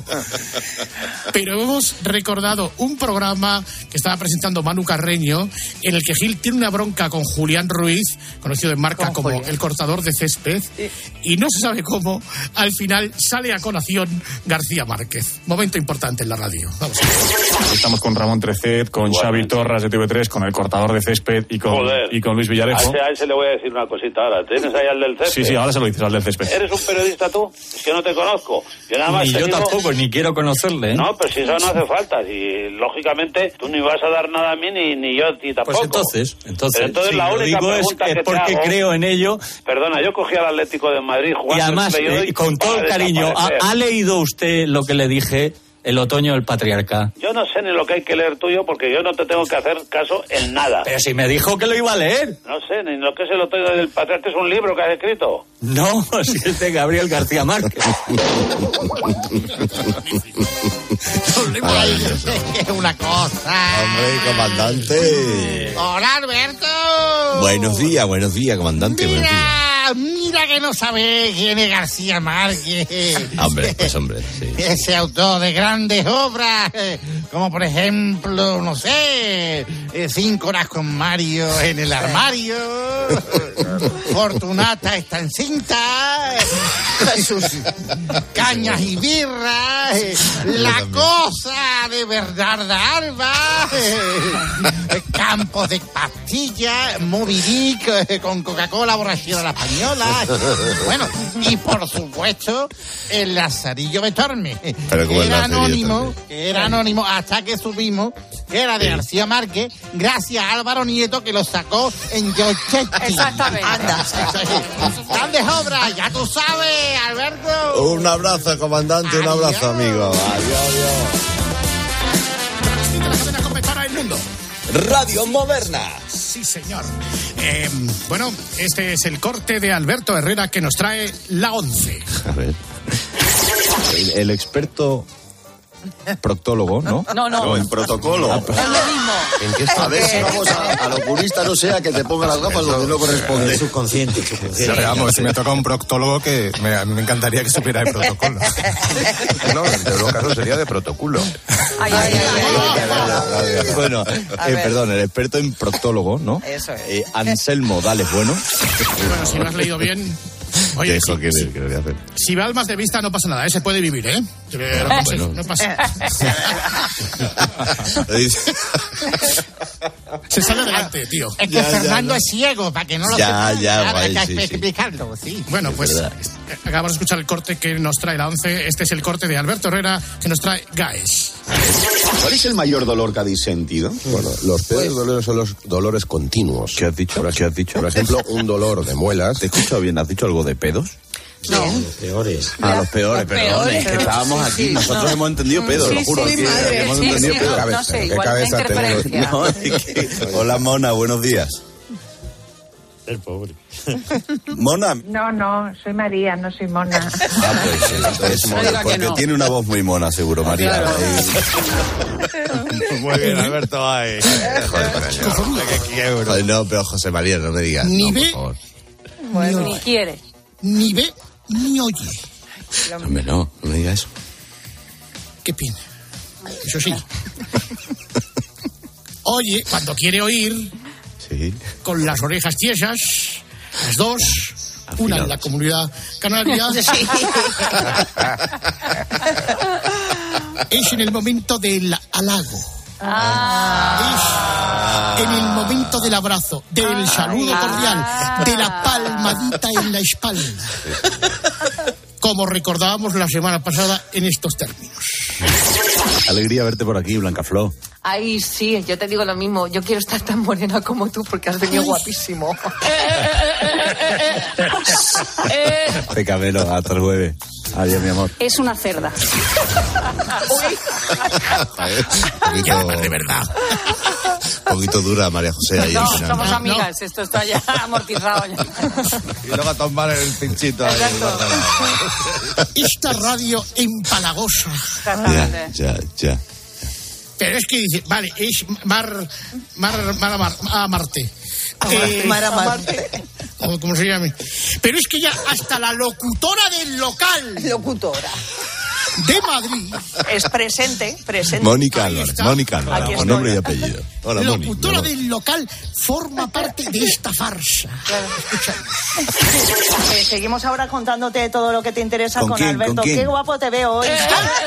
Speaker 13: pero hemos recordado un programa que estaba presentando Manu Carreño, en el que Gil tiene una bronca con Julián Ruiz, conocido en marca como Julián, el cortador de césped, y no se sabe cómo al final sale a colación García Márquez. Momento importante en la radio. Vamos a ver.
Speaker 26: Estamos con Ramón Trecet, con Xavi Torras de T V tres, con el cortador de césped y con, y con Luis Villarejo.
Speaker 27: A ese, a ese le voy a decir una cosita ahora. ¿Tienes ahí al del césped?
Speaker 26: Sí, sí, ahora se lo dices al del césped.
Speaker 27: ¿Eres un periodista tú? Es que no te conozco. Yo nada más
Speaker 26: ni yo
Speaker 27: digo...
Speaker 26: tampoco, ni quiero conocerle. ¿eh?
Speaker 27: No, pero si eso no hace falta. Si, lógicamente, tú ni vas a dar nada a mí, ni, ni yo a ti tampoco.
Speaker 26: Pues entonces, entonces,
Speaker 27: pero entonces
Speaker 26: sí,
Speaker 27: la
Speaker 26: lo
Speaker 27: única
Speaker 26: digo
Speaker 27: pregunta
Speaker 26: es,
Speaker 27: que
Speaker 26: es porque
Speaker 27: te hago,
Speaker 26: creo en ello.
Speaker 27: Perdona, yo cogí al Atlético de Madrid jugando
Speaker 26: y además,
Speaker 27: el
Speaker 26: eh, con todo el cariño, ¿ha, ¿ha leído usted lo que le dije
Speaker 12: El otoño del patriarca.
Speaker 27: Yo no sé ni lo que hay que leer tuyo porque yo no te tengo que hacer caso en nada.
Speaker 12: Pero si me dijo que lo iba a leer.
Speaker 27: No sé, ni lo que es el otoño del patriarca. Es un libro que has escrito.
Speaker 12: No, si es de Gabriel García Márquez.
Speaker 15: Es una cosa.
Speaker 11: Hombre, comandante.
Speaker 15: Hola, Alberto.
Speaker 11: Buenos días, buenos días, comandante.
Speaker 15: Mira,
Speaker 11: buenos días.
Speaker 15: mira que no sabe quién es García Márquez.
Speaker 11: Hombre, pues hombre, sí.
Speaker 15: Ese autor de grandes obras, como por ejemplo, no sé, Cinco horas con Mario en el armario, Fortunata está encinta, sus cañas y birras, La cosa de Bernarda Alba, Campos de pastillas, Moby Dick con Coca-Cola borrachera la española. Bueno, y por supuesto, el Lazarillo de Tormes, que era anónimo, que era anónimo hasta que supimos que era de García Márquez, gracias a Álvaro Nieto, que lo sacó en Yochetti.
Speaker 10: Exactamente.
Speaker 15: Anda. Grandes obras, ya tú sabes, Alberto.
Speaker 11: Un abrazo, comandante, un abrazo, amigo. Adiós, adiós.
Speaker 12: Radio Moderna.
Speaker 13: Sí, señor. Eh, bueno, este es el corte de Alberto Herrera que nos trae la once.
Speaker 11: A ver. El, el experto proctólogo, ¿no?
Speaker 10: No, no.
Speaker 11: No, en protocolo.
Speaker 10: Es lo mismo.
Speaker 11: ¿En qué está?
Speaker 16: A ver si vamos a, al oculista, no sea que te ponga las gafas donde no corresponde.
Speaker 9: Subconsciente, subconsciente. Vamos, si me toca un proctólogo que me, a mí me encantaría que supiera de protocolo.
Speaker 14: No, en todo caso sería de protocolo.
Speaker 10: Ay, ay, ay, ay.
Speaker 11: Bueno, eh, perdón, el experto en proctólogo, ¿no?
Speaker 10: Eso es.
Speaker 11: Eh, Anselmo Dales Bueno.
Speaker 13: Bueno, si no has leído bien... Oye,
Speaker 11: Dejo
Speaker 13: si,
Speaker 11: que,
Speaker 13: si,
Speaker 11: que lo voy a hacer.
Speaker 13: si va al más de vista no pasa nada, ¿eh? Se puede vivir, ¿eh? No pasa,
Speaker 11: Bueno.
Speaker 13: no pasa. Se sale adelante, tío.
Speaker 15: Es que
Speaker 11: Ya,
Speaker 15: Fernando
Speaker 11: ya, no.
Speaker 15: es ciego, para que no lo
Speaker 11: Ya,
Speaker 15: sepa.
Speaker 11: ya,
Speaker 15: Claro,
Speaker 11: guay,
Speaker 15: hay que
Speaker 11: sí, sí.
Speaker 15: explicarlo, sí.
Speaker 13: Bueno,
Speaker 11: Es
Speaker 13: pues
Speaker 11: verdad.
Speaker 13: acabamos de escuchar el corte que nos trae la once. Este es el corte de Alberto Herrera que nos trae Gaes.
Speaker 16: ¿Cuál es el mayor dolor que habéis sentido?
Speaker 14: Bueno, los peores dolores son los dolores continuos.
Speaker 11: ¿Qué has dicho?
Speaker 14: Por,
Speaker 11: ¿Qué has dicho?
Speaker 14: por ejemplo, un dolor de muelas.
Speaker 11: ¿Te he escuchado bien? ¿Has dicho algo de pedos?
Speaker 10: No.
Speaker 16: Peores.
Speaker 11: Ah, los peores,
Speaker 10: Los
Speaker 11: perdón.
Speaker 10: peores,
Speaker 11: Es que
Speaker 10: pero-
Speaker 11: estábamos
Speaker 10: sí,
Speaker 11: aquí.
Speaker 10: sí,
Speaker 11: Nosotros
Speaker 10: no.
Speaker 11: hemos entendido pedos,
Speaker 10: Sí,
Speaker 11: lo juro.
Speaker 10: sí,
Speaker 11: que
Speaker 10: madre,
Speaker 11: hemos
Speaker 10: sí,
Speaker 11: entendido
Speaker 10: sí,
Speaker 11: pedos.
Speaker 10: no, no sé,
Speaker 14: ¿Qué
Speaker 10: igual
Speaker 14: cabeza
Speaker 10: la
Speaker 14: tenemos?
Speaker 10: interferencia.
Speaker 11: No, es que... Hola, Mona, buenos días.
Speaker 16: El pobre.
Speaker 11: Mona.
Speaker 17: No, no, soy María, no soy Mona.
Speaker 11: Ah, pues entonces,
Speaker 10: No diga que
Speaker 11: porque
Speaker 10: no.
Speaker 11: tiene una voz muy mona, seguro, María.
Speaker 10: Claro.
Speaker 11: Ahí. Muy bien, Alberto. Ay. Joder, coño. Ay, no, pero José María, no me digas.
Speaker 13: Ni
Speaker 11: No,
Speaker 13: ve,
Speaker 11: por favor.
Speaker 10: Bueno, ni quiere.
Speaker 13: ni ve, ni oye.
Speaker 11: Hombre, no, no me digas eso.
Speaker 13: Qué pena. Eso sí. Oye, cuando quiere oír,
Speaker 11: Sí.
Speaker 13: con las orejas tiesas, las dos, una en la comunidad canaria,
Speaker 10: Sí.
Speaker 13: es en el momento del halago,
Speaker 10: Ah.
Speaker 13: es en el momento del abrazo, del saludo cordial, de la palmadita en la espalda, como recordábamos la semana pasada en estos términos.
Speaker 11: Alegría verte por aquí, Blancaflor.
Speaker 10: Ay, sí, yo te digo lo mismo. Yo quiero estar tan morena como tú porque has venido guapísimo.
Speaker 11: Pecamelo, hasta el jueves. Adiós, mi amor.
Speaker 10: Es una cerda.
Speaker 11: Poquito, de verdad. Un poquito dura, María José. Ahí
Speaker 10: No,
Speaker 11: al final.
Speaker 10: somos amigas. Esto está ya amortizado. Ya.
Speaker 11: Y luego a tomar el pinchito ahí.
Speaker 13: Esta radio empalagosa.
Speaker 11: Ya, ya, ya.
Speaker 13: Pero es que dice, vale, es Mar, Mar, Mar, Mar, a Marte. Eh,
Speaker 10: Mar a Marte.
Speaker 13: o como se llame. Pero es que ya hasta la locutora del local
Speaker 10: Locutora.
Speaker 13: de Madrid,
Speaker 18: Es presente, presente.
Speaker 11: Mónica Álvarez, Mónica
Speaker 18: Aquí
Speaker 11: Álvarez,
Speaker 18: estoy.
Speaker 11: con nombre y apellido. Hola, Mónica.
Speaker 13: locutora del local, forma parte de esta farsa.
Speaker 18: Eh, seguimos ahora contándote todo lo que te interesa
Speaker 11: ¿Con
Speaker 18: con,
Speaker 11: quién?
Speaker 18: Alberto.
Speaker 11: ¿Con quién?
Speaker 18: Qué guapo te veo hoy.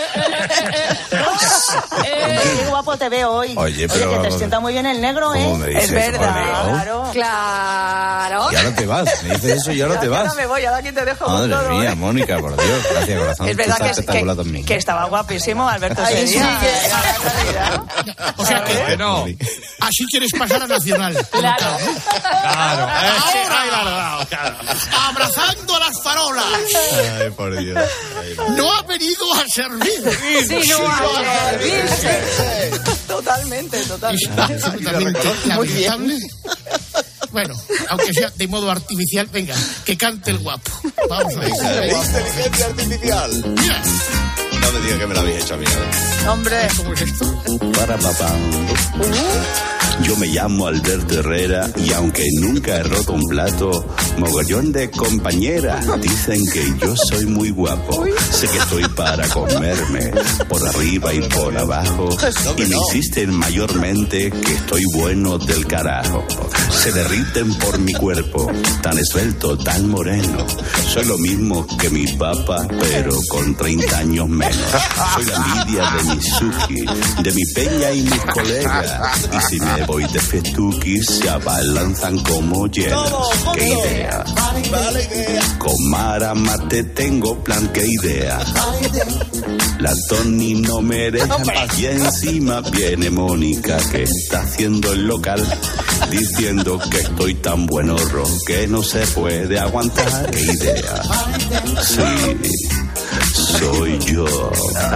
Speaker 18: Qué guapo te veo hoy.
Speaker 11: Oye, pero
Speaker 18: que te
Speaker 11: vamos-
Speaker 18: sienta muy bien el negro, ¿eh?
Speaker 11: ¿Cómo me dices
Speaker 18: Es verdad,
Speaker 11: eso,
Speaker 18: claro.
Speaker 10: Claro.
Speaker 11: Y ahora te vas, me dices eso y ahora te
Speaker 18: Ahora
Speaker 11: vas.
Speaker 18: me voy, ahora aquí te dejo con
Speaker 11: Madre
Speaker 18: todo,
Speaker 11: mía,
Speaker 18: ¿eh?
Speaker 11: Mónica, por Dios, gracias, corazón.
Speaker 10: Es verdad
Speaker 11: Tú
Speaker 10: que,
Speaker 11: estás
Speaker 10: que,
Speaker 11: espectacular
Speaker 16: también.
Speaker 18: Que estaba guapísimo, Alberto
Speaker 10: Ay,
Speaker 18: Sevilla.
Speaker 10: sí,
Speaker 13: O sea que
Speaker 14: Bueno.
Speaker 13: así quieres pasar a Nacional.
Speaker 10: Claro.
Speaker 14: Claro.
Speaker 13: Ahora, abrazando a las farolas.
Speaker 11: Ay, por Dios. Ay, no.
Speaker 13: No ha venido a servir.
Speaker 10: Sí, no a servirse.
Speaker 18: Totalmente, totalmente.
Speaker 13: Absolutamente lamentable. Bueno, aunque sea de modo artificial, venga, que cante el guapo. Vamos a ver.
Speaker 11: Inteligencia artificial.
Speaker 13: Mira,
Speaker 11: No me digas que me lo habéis hecho a mí. ¿eh?
Speaker 18: Hombre.
Speaker 13: ¿cómo es esto?
Speaker 19: Para papá. Yo me llamo Alberto Herrera y aunque nunca he roto un plato, mogollón de compañeras dicen que yo soy muy guapo. Sé que estoy para comerme por arriba y por abajo y me insisten mayormente que estoy bueno del carajo. Se derriten por mi cuerpo, tan esbelto, tan moreno. Soy lo mismo que mi papá, pero con treinta años menos. Soy la envidia de mi Suki, de mi peña y mis colegas. Y si me voy de fetuquis, se abalanzan como llenas. ¡Qué idea! Con Mara Mate tengo plan, qué idea. La Tony no me deja en paz y encima viene Mónica, que está haciendo el local, diciendo que estoy tan buenorro que no se puede aguantar. ¡Qué idea! Sí, soy yo,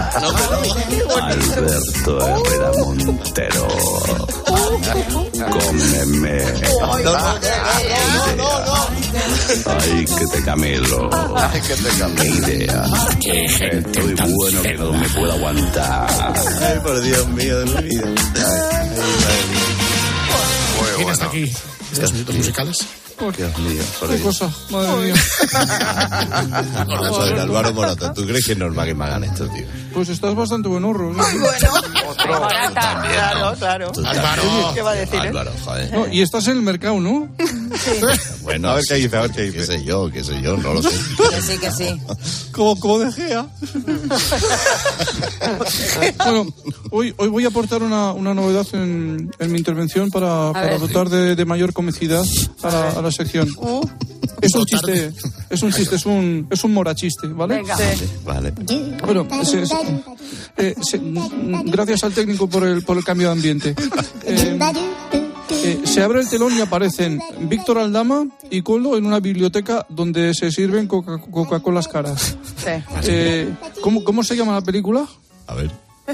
Speaker 19: Alberto Herrera Montero. Cómeme. Ay, que te camelo.
Speaker 11: Ay, que te camelo.
Speaker 19: Qué idea. Estoy bueno que no me puedo aguantar.
Speaker 11: Ay, por Dios mío de mi vida.
Speaker 13: Bien, hasta aquí estos minutos musicales.
Speaker 11: Dios mío, por
Speaker 20: Qué
Speaker 11: Dios.
Speaker 20: cosa, madre mía.
Speaker 11: Vamos a ver, Álvaro Morato, ¿tú crees que es normal que me hagan esto, tío?
Speaker 20: Pues estás bastante buenorro. ¿no?
Speaker 11: Otro.
Speaker 18: Claro, claro.
Speaker 13: Álvaro.
Speaker 18: ¿Qué va a decir? eh?
Speaker 11: Álvaro, joder.
Speaker 20: No, y estás en el mercado, ¿no?
Speaker 11: Bueno, a ver qué dice, a ver qué dice. Qué sé yo, qué sé yo, no lo sé.
Speaker 10: Que sí, que sí.
Speaker 20: Como, como de Gea. Bueno, hoy, hoy voy a aportar una, una novedad en, en mi intervención para, para
Speaker 10: ver.
Speaker 20: dotar de, de mayor comicidad a la, a la sección. Es un chiste, es un chiste, es un, es un morachiste, ¿vale?
Speaker 10: Venga.
Speaker 11: Vale.
Speaker 20: Bueno, es- es- eh, se- gracias al técnico por el, por el cambio de ambiente. Eh, eh, se abre el telón y aparecen Víctor Aldama y Coldo en una biblioteca donde se sirven coca- Coca-Colas caras.
Speaker 18: Sí.
Speaker 20: Eh, ¿cómo, ¿Cómo se llama la película?
Speaker 11: A ver.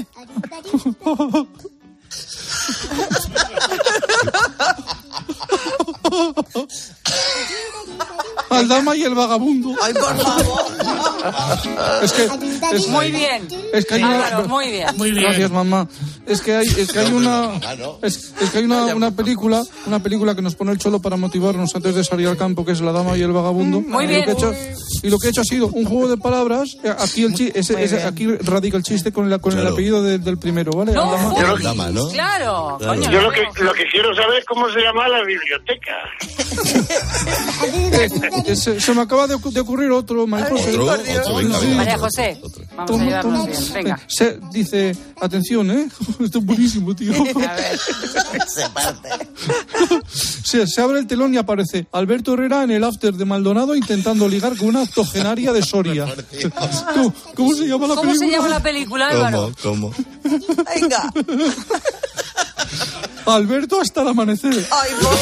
Speaker 20: Aldama y el vagabundo.
Speaker 18: Ay, por favor.
Speaker 20: Es que, es,
Speaker 10: Muy bien.
Speaker 20: es que hay una,
Speaker 10: Álvaro, muy bien.
Speaker 13: Muy bien.
Speaker 20: Gracias, mamá. Es que hay, es que hay una,
Speaker 11: Ah, no.
Speaker 20: es, es que hay una, una película, una película que nos pone el cholo para motivarnos antes de salir al campo, que es La Dama y el Vagabundo.
Speaker 10: Muy
Speaker 20: y
Speaker 10: bien.
Speaker 20: Lo que he hecho, y lo que he hecho ha sido un juego de palabras. Eh, Aquí el chi- ese- ese- aquí radica el chiste con, la, con el
Speaker 11: Claro.
Speaker 20: apellido de- del primero, ¿vale?
Speaker 10: No,
Speaker 20: Aldama.
Speaker 10: uy,
Speaker 11: Aldama, ¿no?
Speaker 10: Claro,
Speaker 11: Claro.
Speaker 10: coño.
Speaker 27: Yo
Speaker 10: no
Speaker 27: lo que,
Speaker 10: veo.
Speaker 27: lo que quiero saber es cómo se llama la biblioteca.
Speaker 20: Eh, se, se me acaba de, ocu- de ocurrir otro, María José.
Speaker 11: Otro, otro, venga, venga.
Speaker 10: María José, vamos a
Speaker 20: Toma,
Speaker 10: llevarnos
Speaker 20: toma.
Speaker 10: bien. Venga.
Speaker 20: Se dice, atención, ¿eh? Esto es buenísimo, tío.
Speaker 10: A ver.
Speaker 18: Se parte.
Speaker 20: Se, se abre el telón y aparece Alberto Herrera en el after de Maldonado intentando ligar con una octogenaria de Soria. ¿Cómo, cómo se llama la
Speaker 10: ¿Cómo se
Speaker 20: película?
Speaker 10: llama la película, Álvaro?
Speaker 11: ¿Cómo? ¿Cómo?
Speaker 18: Venga.
Speaker 20: Alberto hasta el amanecer.
Speaker 18: Ay, por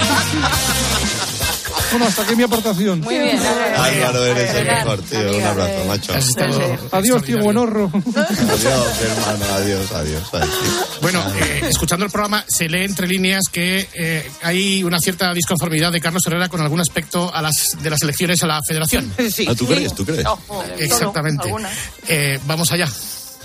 Speaker 20: Bueno, hasta aquí mi aportación.
Speaker 10: Muy bien. a ver, a ver.
Speaker 11: Álvaro, eres
Speaker 10: A ver,
Speaker 11: el mejor, tío. Un
Speaker 10: amiga,
Speaker 11: abrazo,
Speaker 10: eh.
Speaker 11: macho.
Speaker 13: Has estado
Speaker 20: Adiós, tío buenorro.
Speaker 11: Adiós, hermano. Adiós, adiós. adiós.
Speaker 13: Bueno, eh, escuchando el programa se lee entre líneas que eh, hay una cierta disconformidad de Carlos Herrera con algún aspecto a las de las elecciones a la Federación.
Speaker 18: Sí.
Speaker 11: Ah, ¿tú crees? ¿Tú crees?
Speaker 18: Ojo,
Speaker 13: Exactamente.
Speaker 18: solo alguna.
Speaker 13: Eh, vamos allá.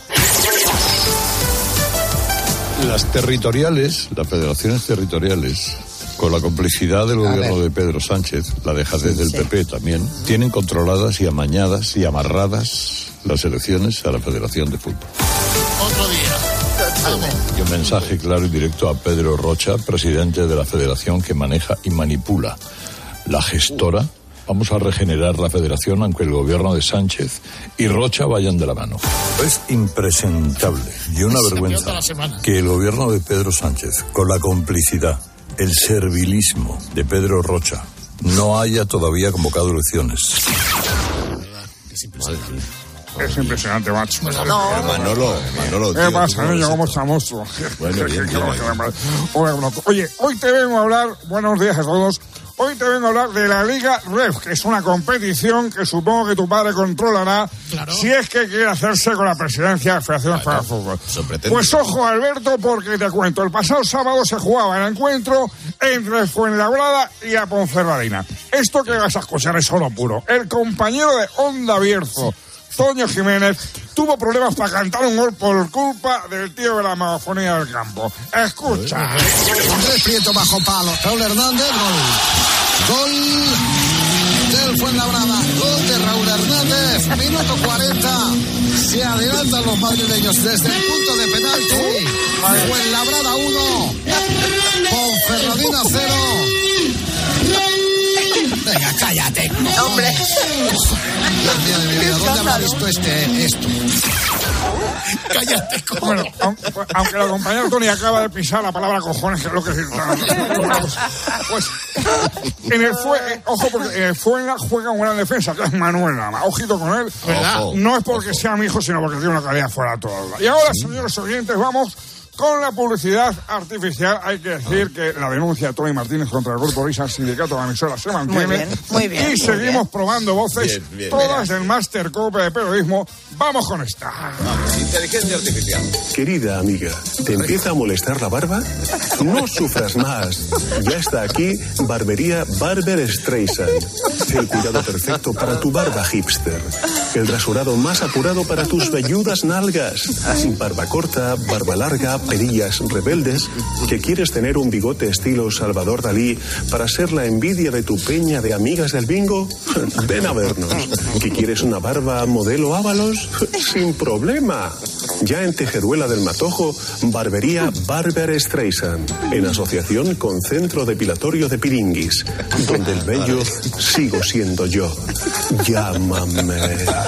Speaker 1: Las territoriales, las federaciones territoriales, con la complicidad del gobierno de Pedro Sánchez, la dejadez del P P también, tienen controladas y amañadas y amarradas las elecciones a la Federación de Fútbol.
Speaker 13: Otro día.
Speaker 1: Y un mensaje claro y directo a Pedro Rocha, presidente de la federación que maneja y manipula la gestora. Vamos a regenerar la federación aunque el gobierno de Sánchez y Rocha vayan de la mano. Es impresentable y una vergüenza que el gobierno de Pedro Sánchez, con la complicidad, el servilismo de Pedro Rocha, no haya todavía convocado elecciones.
Speaker 5: Es impresionante, macho.
Speaker 11: No, Manolo, Manolo.
Speaker 5: ¿Qué pasa, niño? ¿Cómo estamos?
Speaker 11: Bueno, bien, bien,
Speaker 5: Oye, hoy te vengo a hablar, buenos días a todos. Hoy te vengo a hablar de la Liga Ref, que es una competición que supongo que tu padre controlará, claro, si es que quiere hacerse con la presidencia de la Federación Española de Fútbol. Pues ojo, Alberto, porque te cuento, el pasado sábado se jugaba el encuentro entre Fuenlabrada y la Ponferradina. Esto que vas a escuchar es oro puro. El compañero de Onda Bierzo, Toño Jiménez, tuvo problemas para cantar un gol por culpa del tío de la megafonía del campo. Escucha.
Speaker 6: Andrés Prieto bajo palo. Raúl Hernández, gol. Gol del Fuenlabrada. Gol de Raúl Hernández. Minuto cuarenta. Se adelantan los madrileños desde el punto de penalti. Fuenlabrada uno. Ponferradina cero. Venga, cállate.
Speaker 10: Hombre.
Speaker 6: Dios mío de mi vida, ¿dónde habrá visto este esto?
Speaker 5: Cállate, coño. Bueno, aunque, aunque la compañera Tony acaba de pisar la palabra cojones, que es lo que es. Pues, en el fue, eh, ojo, porque en el Fuenla juega un gran defensa, que es Manuel Lama. Ojito con él, ¿verdad? No es porque sea mi hijo, sino porque tiene una calidad fuera de todas. Y ahora, señores oyentes, vamos con la publicidad artificial. Hay que decir que la denuncia de Tony Martínez contra el Grupo Risa, sindicato de la emisora, se mantiene.
Speaker 10: Muy bien, muy bien.
Speaker 5: Y
Speaker 10: muy
Speaker 5: seguimos
Speaker 10: bien.
Speaker 5: probando voces,
Speaker 11: bien, bien,
Speaker 5: todas del Máster Cope de Periodismo. Vamos con esta.
Speaker 11: Vamos, inteligencia artificial.
Speaker 21: Querida amiga, ¿te empieza a molestar la barba? No sufras más. Ya está aquí Barbería Barber Streisand. El cuidado perfecto para tu barba hipster. El rasurado más apurado para tus velludas nalgas. Barba corta, barba larga, perillas rebeldes. ¿Que quieres tener un bigote estilo Salvador Dalí para ser la envidia de tu peña de amigas del bingo? Ven a vernos. ¿Que quieres una barba modelo Ábalos? Sin problema. Ya en Tejeruela del Matojo, Barbería Barber Streisand, en asociación con Centro Depilatorio de Piringuis, donde el bello sigo siendo yo. Llámame.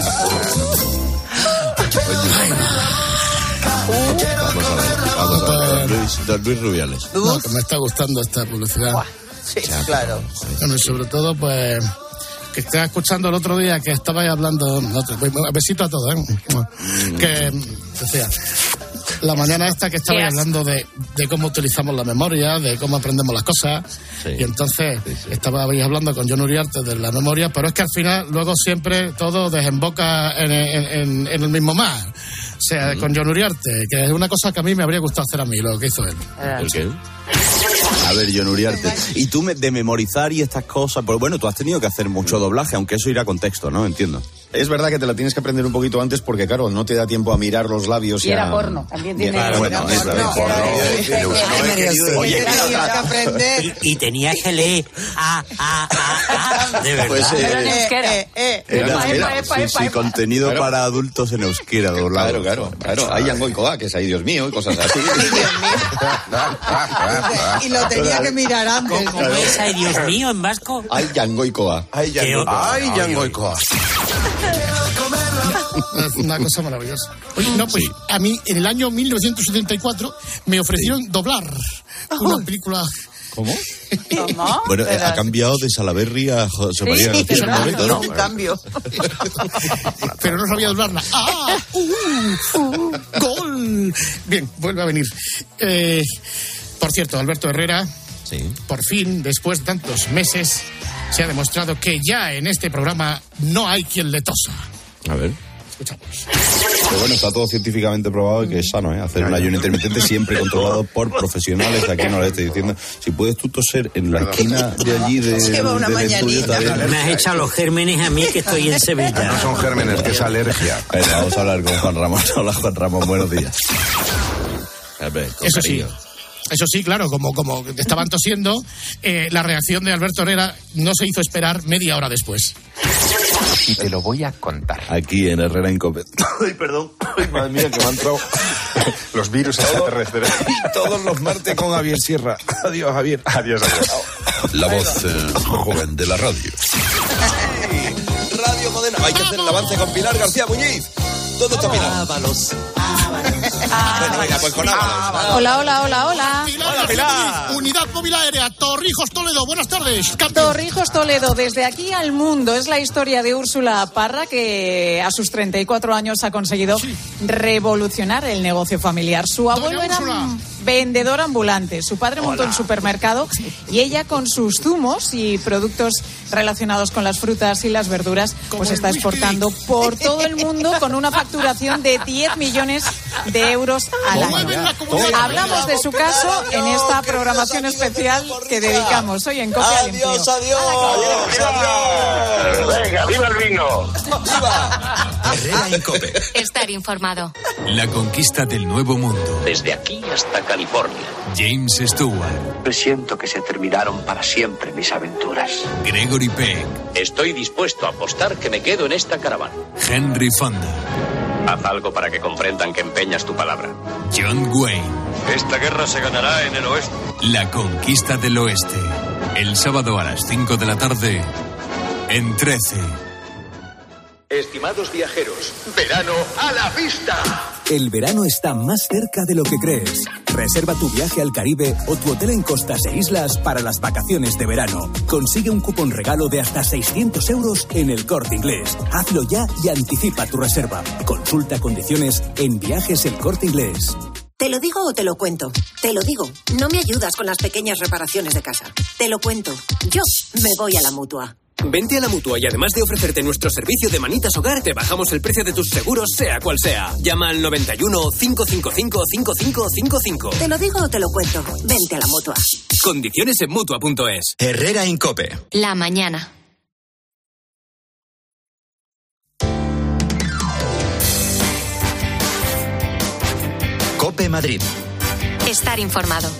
Speaker 11: Vamos a ver, vamos a ver. Don Luis, don Luis Rubiales.
Speaker 13: No, que me está gustando esta publicidad.
Speaker 10: Sí, claro.
Speaker 13: Bueno, y sobre todo, pues, que estaba escuchando el otro día que estabais hablando, besito a todos, ¿eh? Que decía, la mañana esta que estabais hablando de, de cómo utilizamos la memoria, de cómo aprendemos las cosas, sí. Y entonces sí, sí. estabais hablando con John Uriarte de la memoria, pero es que al final luego siempre todo desemboca en, en, en, en el mismo mar. O sea, uh-huh. con John Uriarte, que es una cosa que a mí me habría gustado hacer a mí, lo que hizo él.
Speaker 11: ¿El qué? A ver, John Uriarte. Y tú me, de memorizar y estas cosas, pues bueno, tú has tenido que hacer mucho doblaje, aunque eso irá con texto, ¿no? Entiendo.
Speaker 16: Es verdad que te la tienes que aprender un poquito antes porque, claro, no te da tiempo a mirar los labios.
Speaker 10: Y
Speaker 16: a...
Speaker 10: era porno, también tiene...
Speaker 16: Claro, bueno, es verdad, porno.
Speaker 22: Y tenías que leer a, a, a, a, de verdad.
Speaker 11: Pues, eh,
Speaker 10: Era en euskera. Eh, eh,
Speaker 11: era,
Speaker 10: epa,
Speaker 11: era,
Speaker 10: epa,
Speaker 11: sí,
Speaker 10: epa,
Speaker 11: sí,
Speaker 10: epa.
Speaker 11: contenido
Speaker 16: claro.
Speaker 11: para adultos en euskera doblado.
Speaker 16: Claro, claro, claro. Hay Yangoicoa, que es ahí, Dios mío, y cosas así.
Speaker 23: Y lo tenía que mirar antes.
Speaker 22: ¿Cómo es? Ay, Dios mío, en vasco.
Speaker 16: Hay Yangoicoa.
Speaker 11: Hay Yangoicoa.
Speaker 16: Hay Yangoicoa.
Speaker 13: Una cosa maravillosa. Oye, no, pues a mí en el año mil novecientos setenta y cuatro me ofrecieron sí. doblar una película.
Speaker 11: ¿Cómo? ¿Cómo? Bueno, Pero... ha cambiado de Salaberry a José María
Speaker 10: sí,
Speaker 11: García Moreno, ¿no?
Speaker 10: Un cambio.
Speaker 13: Pero no sabía doblarla. ¡Ah! Uh, uh, ¡Gol! Bien, vuelve a venir. Eh, por cierto, Alberto Herrera,
Speaker 11: sí.
Speaker 13: por fin, después de tantos meses, se ha demostrado que ya en este programa no hay quien le tosa.
Speaker 11: A ver.
Speaker 13: Escuchamos.
Speaker 11: Pero bueno, está todo científicamente probado y que es sano, ¿eh? Hacer un ayuno intermitente siempre controlado por profesionales. Aquí no le estoy diciendo. Si puedes tú toser en la esquina de allí de...
Speaker 23: Lleva una mañanita.
Speaker 22: Me has echado los gérmenes a mí que estoy en Sevilla.
Speaker 16: No son gérmenes, que es alergia.
Speaker 11: Bueno, vamos a hablar con Juan Ramón. Hola, Juan Ramón, buenos días. Ver,
Speaker 13: Eso sí. Eso sí, claro, como, como estaban tosiendo, eh, la reacción de Alberto Herrera no se hizo esperar media hora después.
Speaker 24: Y te lo voy a contar.
Speaker 11: Aquí en Herrera en Cope.
Speaker 16: Ay, perdón. Ay, madre mía, que me han entrado los virus extraterrestres.
Speaker 5: Y todos los martes con Javier Sierra. Adiós, Javier.
Speaker 16: Adiós, adiós.
Speaker 1: La voz eh, joven de la radio.
Speaker 11: Radio Moderna. Hay que hacer el avance con Pilar García Muñiz. ¿Dónde está Pilar?
Speaker 15: Ábalos.
Speaker 11: Bueno, venga, pues con Ábalos.
Speaker 10: Hola, hola, hola, hola.
Speaker 11: Hola, Pilar.
Speaker 13: Unidad Móvil Aérea, Torrijos, Toledo. Buenas tardes.
Speaker 10: Torrijos, Toledo, desde aquí al mundo. Es la historia de Úrsula Parra, que a sus treinta y cuatro años ha conseguido revolucionar el negocio familiar. Su abuelo era vendedor ambulante. Su padre montó un supermercado y ella, con sus zumos y productos relacionados con las frutas y las verduras, pues está exportando por todo el mundo con una facturación de diez millones de euros al año. Hablamos de su caso en esta programación especial que dedicamos hoy en Cope al Empleo.
Speaker 11: Adiós, adiós, adiós.
Speaker 27: Venga, viva el vino.
Speaker 11: ¡Viva!
Speaker 12: Herrera en Cope.
Speaker 2: Estar informado.
Speaker 12: La conquista del nuevo mundo.
Speaker 3: Desde aquí hasta California.
Speaker 12: James Stewart.
Speaker 3: Presiento que se terminaron para siempre mis aventuras.
Speaker 12: Gregory Peck.
Speaker 3: Estoy dispuesto a apostar que me quedo en esta caravana.
Speaker 12: Henry Fonda.
Speaker 3: Haz algo para que comprendan que empeñas tu palabra.
Speaker 12: John Wayne.
Speaker 3: Esta guerra se ganará en el oeste.
Speaker 12: La conquista del oeste. El sábado a las cinco de la tarde en trece.
Speaker 3: Estimados viajeros, verano a la vista.
Speaker 4: El verano está más cerca de lo que crees. Reserva tu viaje al Caribe o tu hotel en costas e islas para las vacaciones de verano. Consigue un cupón regalo de hasta seiscientos euros en El Corte Inglés. Hazlo ya y anticipa tu reserva. Consulta condiciones en Viajes El Corte Inglés.
Speaker 7: ¿Te lo digo o te lo cuento? Te lo digo. No me ayudas con las pequeñas reparaciones de casa. Te lo cuento. Yo me voy a la Mutua.
Speaker 8: Vente a la Mutua y además de ofrecerte nuestro servicio de manitas hogar, te bajamos el precio de tus seguros, sea cual sea. Llama al noventa y uno, cinco cinco cinco, cinco cinco cinco cinco.
Speaker 7: ¿Te lo digo o te lo cuento? Vente a la Mutua.
Speaker 8: Condiciones en Mutua punto es.
Speaker 12: Herrera en Cope.
Speaker 2: La mañana.
Speaker 12: Cope Madrid.
Speaker 2: Estar informado.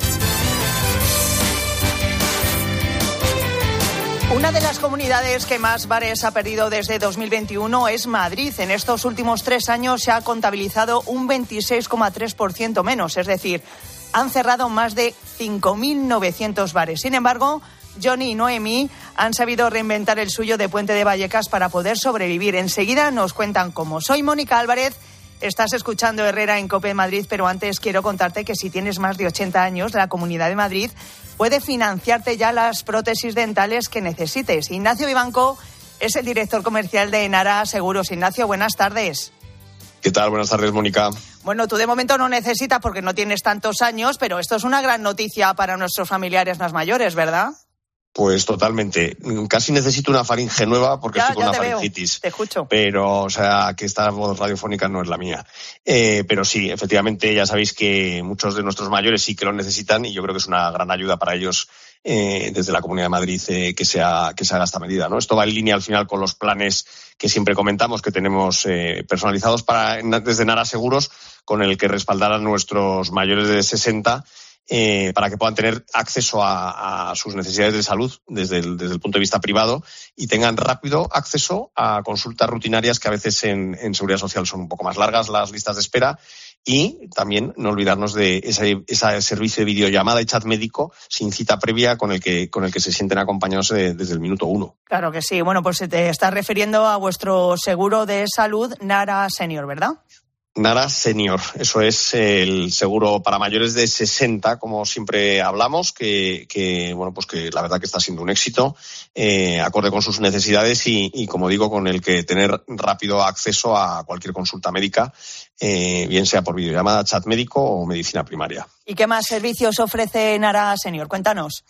Speaker 18: Una de las comunidades que más bares ha perdido desde dos mil veintiuno es Madrid. En estos últimos tres años se ha contabilizado un veintiséis coma tres por ciento menos, es decir, han cerrado más de cinco mil novecientos bares. Sin embargo, Johnny y Noemí han sabido reinventar el suyo de Puente de Vallecas para poder sobrevivir. Enseguida nos cuentan cómo. Soy Mónica Álvarez. Estás escuchando Herrera en Cope Madrid, pero antes quiero contarte que si tienes más de ochenta años, la Comunidad de Madrid puede financiarte ya las prótesis dentales que necesites. Ignacio Vivanco es el director comercial de Nara Seguros. Ignacio, buenas tardes.
Speaker 25: ¿Qué tal? Buenas tardes, Mónica.
Speaker 18: Bueno, tú de momento no necesitas porque no tienes tantos años, pero esto es una gran noticia para nuestros familiares más mayores, ¿verdad?
Speaker 25: Pues totalmente. Casi necesito una faringe nueva porque
Speaker 18: ya,
Speaker 25: estoy con
Speaker 18: ya
Speaker 25: una
Speaker 18: te
Speaker 25: faringitis.
Speaker 18: Veo. Te escucho.
Speaker 25: Pero, o sea, que esta voz radiofónica no es la mía. Eh, pero sí, efectivamente, ya sabéis que muchos de nuestros mayores sí que lo necesitan y yo creo que es una gran ayuda para ellos eh, desde la Comunidad de Madrid eh, que, sea, que se haga esta medida, ¿no? Esto va en línea al final con los planes que siempre comentamos que tenemos eh, personalizados para desde Nara Seguros, con el que respaldar a nuestros mayores de sesenta Eh, para que puedan tener acceso a, a sus necesidades de salud desde el, desde el punto de vista privado y tengan rápido acceso a consultas rutinarias que a veces en, en Seguridad Social son un poco más largas las listas de espera, y también no olvidarnos de ese, ese servicio de videollamada y chat médico sin cita previa con el que, con el que se sienten acompañados de, desde el minuto uno.
Speaker 18: Claro que sí. Bueno, pues te estás refiriendo a vuestro seguro de salud Nara Senior, ¿verdad?
Speaker 25: Nara Senior, eso es el seguro para mayores de sesenta, como siempre hablamos, que, que bueno, pues que la verdad que está siendo un éxito, eh, acorde con sus necesidades y, y, como digo, con el que tener rápido acceso a cualquier consulta médica, eh, bien sea por videollamada, chat médico o medicina primaria.
Speaker 18: ¿Y qué más servicios ofrece Nara Senior? Cuéntanos.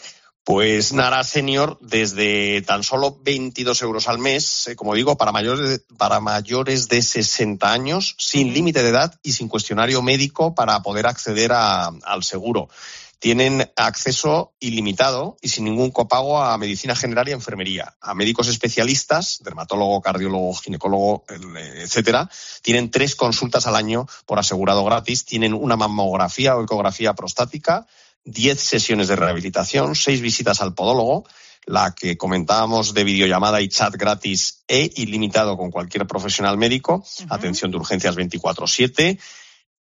Speaker 25: Pues Nara Senior, desde tan solo veintidós euros al mes, eh, como digo, para mayores de, para mayores de sesenta años, sin límite de edad y sin cuestionario médico para poder acceder a, al seguro. Tienen acceso ilimitado y sin ningún copago a medicina general y enfermería, a médicos especialistas, dermatólogo, cardiólogo, ginecólogo, etcétera. Tienen tres consultas al año por asegurado gratis. Tienen una mamografía o ecografía prostática, diez sesiones de rehabilitación, seis visitas al podólogo, la que comentábamos de videollamada y chat gratis e ilimitado con cualquier profesional médico, uh-huh. Atención de urgencias veinticuatro siete,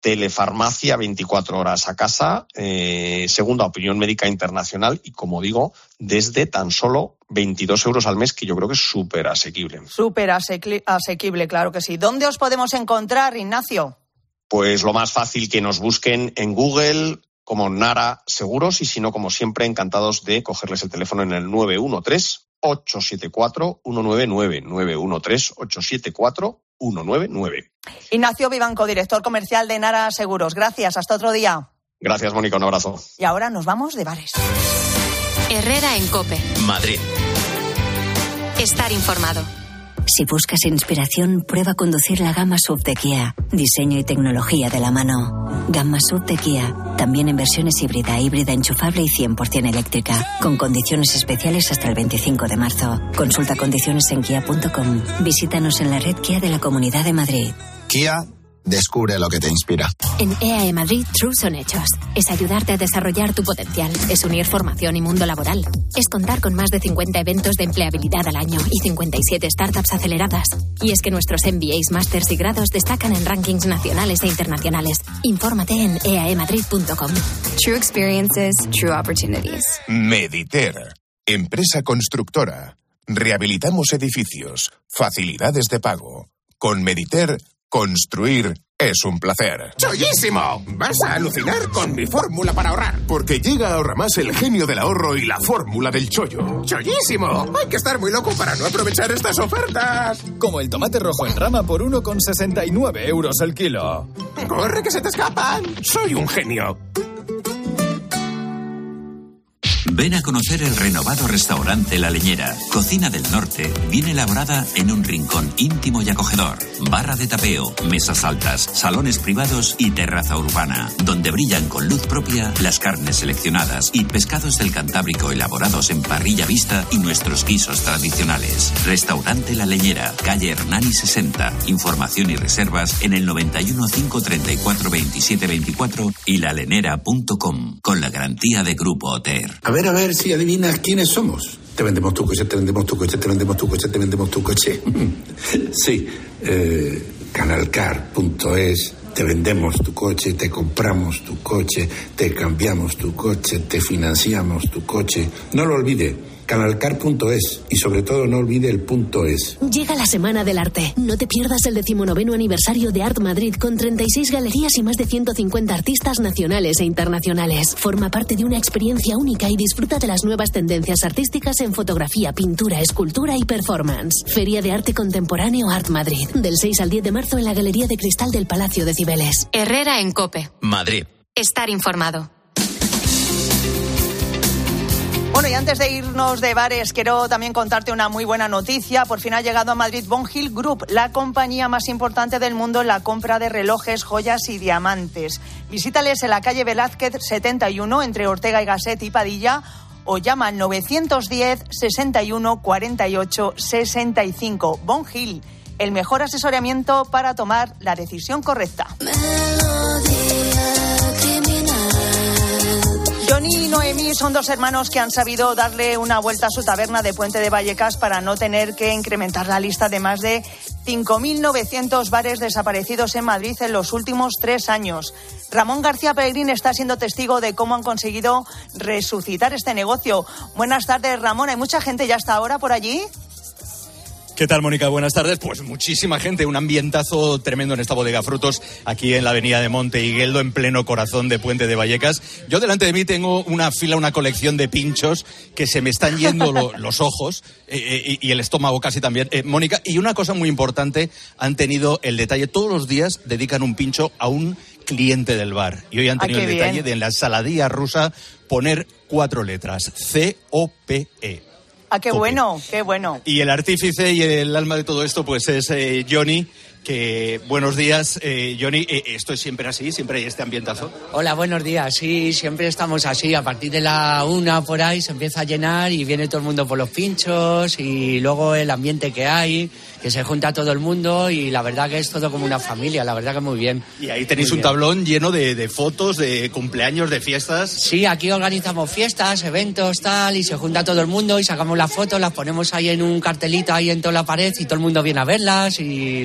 Speaker 25: telefarmacia veinticuatro horas a casa, eh, segunda opinión médica internacional y, como digo, desde tan solo veintidós euros al mes, que yo creo que es súper asequible.
Speaker 18: Súper asequible, claro que sí. ¿Dónde os podemos encontrar, Ignacio?
Speaker 25: Pues lo más fácil, que nos busquen en Google como Nara Seguros, y si no, como siempre, encantados de cogerles el teléfono en el nueve uno tres, ocho siete cuatro, uno nueve nueve, nueve uno tres, ocho siete cuatro, uno nueve nueve.
Speaker 18: Ignacio Vivanco, director comercial de Nara Seguros. Gracias, hasta otro día.
Speaker 25: Gracias, Mónica, un abrazo.
Speaker 18: Y ahora nos vamos de bares.
Speaker 2: Herrera en COPE.
Speaker 8: Madrid.
Speaker 2: Estar informado.
Speaker 6: Si buscas inspiración, prueba a conducir la gama S U V de Kia. Diseño y tecnología de la mano. Gama S U V de Kia. También en versiones híbrida, híbrida enchufable y cien por ciento eléctrica. Con condiciones especiales hasta el veinticinco de marzo. Consulta condiciones en kia punto com. Visítanos en la red Kia de la Comunidad de Madrid.
Speaker 9: Kia, descubre lo que te inspira.
Speaker 14: En E A E Madrid, True son hechos. Es ayudarte a desarrollar tu potencial. Es unir formación y mundo laboral. Es contar con más de cincuenta eventos de empleabilidad al año y cincuenta y siete startups aceleradas. Y es que nuestros M B As, másters y grados destacan en rankings nacionales e internacionales. Infórmate en e a e madrid punto com.
Speaker 17: True experiences, true opportunities.
Speaker 19: Mediter, empresa constructora. Rehabilitamos edificios. Facilidades de pago. Con Mediter, construir es un placer.
Speaker 20: ¡Chollísimo! Vas a alucinar con mi fórmula para ahorrar.
Speaker 19: Porque llega a Ahorramás el genio del ahorro y la fórmula del chollo.
Speaker 20: ¡Chollísimo! Hay que estar muy loco para no aprovechar estas ofertas.
Speaker 26: Como el tomate rojo en rama por uno con sesenta y nueve euros el kilo.
Speaker 20: ¡Corre que se te escapan! ¡Soy un genio!
Speaker 12: Ven a conocer el renovado restaurante La Leñera. Cocina del Norte, bien elaborada en un rincón íntimo y acogedor. Barra de tapeo, mesas altas, salones privados y terraza urbana, donde brillan con luz propia las carnes seleccionadas y pescados del Cantábrico elaborados en parrilla vista y nuestros guisos tradicionales. Restaurante La Leñera, calle Hernani sesenta. Información y reservas en el noventa y uno, cinco treinta y cuatro, veintisiete veinticuatro y lalenera punto com, con la garantía de Grupo Oter.
Speaker 28: A ver, a ver si adivinas quiénes somos. Te vendemos tu coche, te vendemos tu coche, te vendemos tu coche, te vendemos tu coche. Sí, eh, canalcar punto es. Te vendemos tu coche, te compramos tu coche, te cambiamos tu coche, te financiamos tu coche. No lo olvide. canalcar punto es y sobre todo no olvide el punto es.
Speaker 14: Llega la Semana del Arte. No te pierdas el decimonoveno aniversario de Art Madrid con treinta y seis galerías y más de ciento cincuenta artistas nacionales e internacionales. Forma parte de una experiencia única y disfruta de las nuevas tendencias artísticas en fotografía, pintura, escultura y performance. Feria de Arte Contemporáneo Art Madrid. Del seis al diez de marzo en la Galería de Cristal del Palacio de Cibeles.
Speaker 2: Herrera en COPE.
Speaker 8: Madrid.
Speaker 2: Estar informado.
Speaker 18: Bueno, y antes de irnos de bares, quiero también contarte una muy buena noticia. Por fin ha llegado a Madrid Bond Hill Group, la compañía más importante del mundo en la compra de relojes, joyas y diamantes. Visítales en la calle Velázquez setenta y uno, entre Ortega y Gasset y Padilla, o llama al novecientos diez, sesenta y uno, cuarenta y ocho, sesenta y cinco. Bond Hill, el mejor asesoramiento para tomar la decisión correcta. Johnny y Noemí son dos hermanos que han sabido darle una vuelta a su taberna de Puente de Vallecas para no tener que incrementar la lista de más de cinco mil novecientos bares desaparecidos en Madrid en los últimos tres años. Ramón García Pellegrín está siendo testigo de cómo han conseguido resucitar este negocio. Buenas tardes, Ramón. ¿Hay mucha gente ya hasta ahora por allí?
Speaker 29: ¿Qué tal, Mónica? Buenas tardes. Pues muchísima gente, un ambientazo tremendo en esta bodega Frutos, aquí en la avenida de Monte Higueldo, en pleno corazón de Puente de Vallecas. Yo delante de mí tengo una fila, una colección de pinchos que se me están yendo lo, los ojos eh, y, y el estómago casi también. Eh, Mónica, y una cosa muy importante, han tenido el detalle, todos los días dedican un pincho a un cliente del bar. Y hoy han tenido ah, el detalle bien. de en la ensaladilla rusa poner cuatro letras, C O P E.
Speaker 18: Ah, qué bueno, qué bueno.
Speaker 29: Y el artífice y el alma de todo esto, pues es eh, Johnny, que buenos días, eh, Johnny. Eh, ¿Esto es siempre así? ¿Siempre hay este ambientazo?
Speaker 30: Hola, buenos días. Sí, siempre estamos así. A partir de la una por ahí se empieza a llenar y viene todo el mundo por los pinchos y luego el ambiente que hay, que se junta todo el mundo y la verdad que es todo como una familia, la verdad que muy bien.
Speaker 29: Y ahí tenéis muy un bien. tablón lleno de, de fotos, de cumpleaños, de fiestas.
Speaker 30: Sí, aquí organizamos fiestas, eventos, tal, y se junta todo el mundo y sacamos las fotos, las ponemos ahí en un cartelito ahí en toda la pared y todo el mundo viene a verlas y la verdad que muy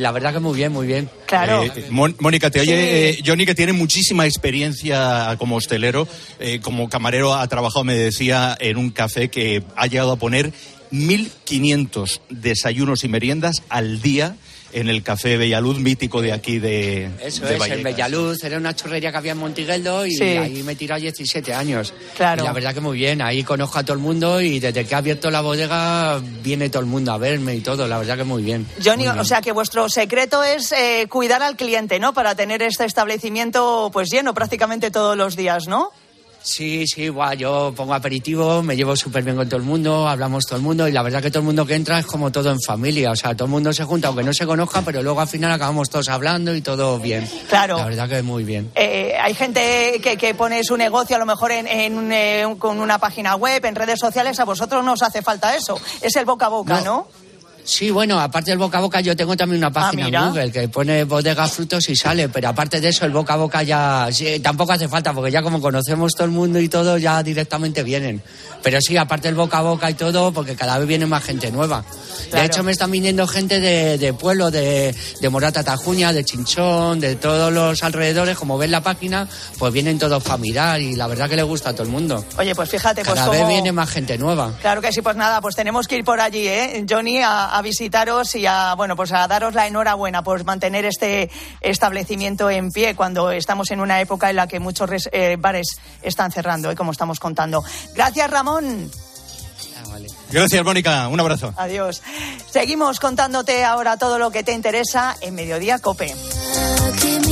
Speaker 30: muy bien, muy bien.
Speaker 18: Claro.
Speaker 29: Eh, Mon- Mónica, te oye
Speaker 18: Sí.
Speaker 29: eh, Johnny, que tiene muchísima experiencia como hostelero, eh, como camarero ha trabajado, me decía, en un café que ha llegado a poner mil quinientos desayunos y meriendas al día en el Café Bellaluz, mítico de aquí de
Speaker 30: Eso
Speaker 29: de
Speaker 30: es,
Speaker 29: Vallecas.
Speaker 30: en Bellaluz, era una churrería que había en Montigueldo y
Speaker 18: Sí.
Speaker 30: ahí me he tirado diecisiete años.
Speaker 18: Claro.
Speaker 30: Y la verdad que muy bien, ahí conozco a todo el mundo y desde que he abierto la bodega viene todo el mundo a verme y todo, la verdad que muy bien.
Speaker 18: Johnny,
Speaker 30: Muy bien.
Speaker 18: o sea que vuestro secreto es eh, cuidar al cliente, ¿no? Para tener este establecimiento pues lleno prácticamente todos los días, ¿no?
Speaker 30: Sí, sí, igual, yo pongo aperitivo, me llevo súper bien con todo el mundo, hablamos todo el mundo y la verdad que todo el mundo que entra es como todo en familia, o sea, todo el mundo se junta aunque no se conozca, pero luego al final acabamos todos hablando y todo bien.
Speaker 18: Claro.
Speaker 30: La verdad que muy bien.
Speaker 18: Eh, hay gente que, que pone su negocio a lo mejor en, en un, eh, un- con una página web, en redes sociales. A vosotros no os hace falta eso. Es el boca a boca, ¿no?
Speaker 30: Sí, bueno, aparte del boca a boca yo tengo también una página
Speaker 18: mira.
Speaker 30: en Google que pone bodega frutos y sale, pero aparte de eso el boca a boca ya sí, tampoco hace falta porque ya como conocemos todo el mundo y todo ya directamente vienen. Pero sí, aparte del boca a boca y todo, porque cada vez viene más gente nueva.
Speaker 18: Claro.
Speaker 30: De hecho me están viniendo gente de, de pueblo, de, de Morata Tajuña, de Chinchón, de todos los alrededores, como ven la página, pues vienen todos para mirar y la verdad que le gusta a todo el mundo.
Speaker 18: Oye, pues fíjate, pues
Speaker 30: Cada vez
Speaker 18: como...
Speaker 30: viene más gente nueva.
Speaker 18: Claro que sí, pues nada, pues tenemos que ir por allí, ¿eh, Johnny? A, a visitaros y a, bueno, pues a daros la enhorabuena por mantener este establecimiento en pie cuando estamos en una época en la que muchos res- eh, bares están cerrando, ¿eh? Como estamos contando. Gracias, Ramón.
Speaker 29: Gracias, Mónica. Un abrazo.
Speaker 18: Adiós. Seguimos contándote ahora todo lo que te interesa en Mediodía COPE.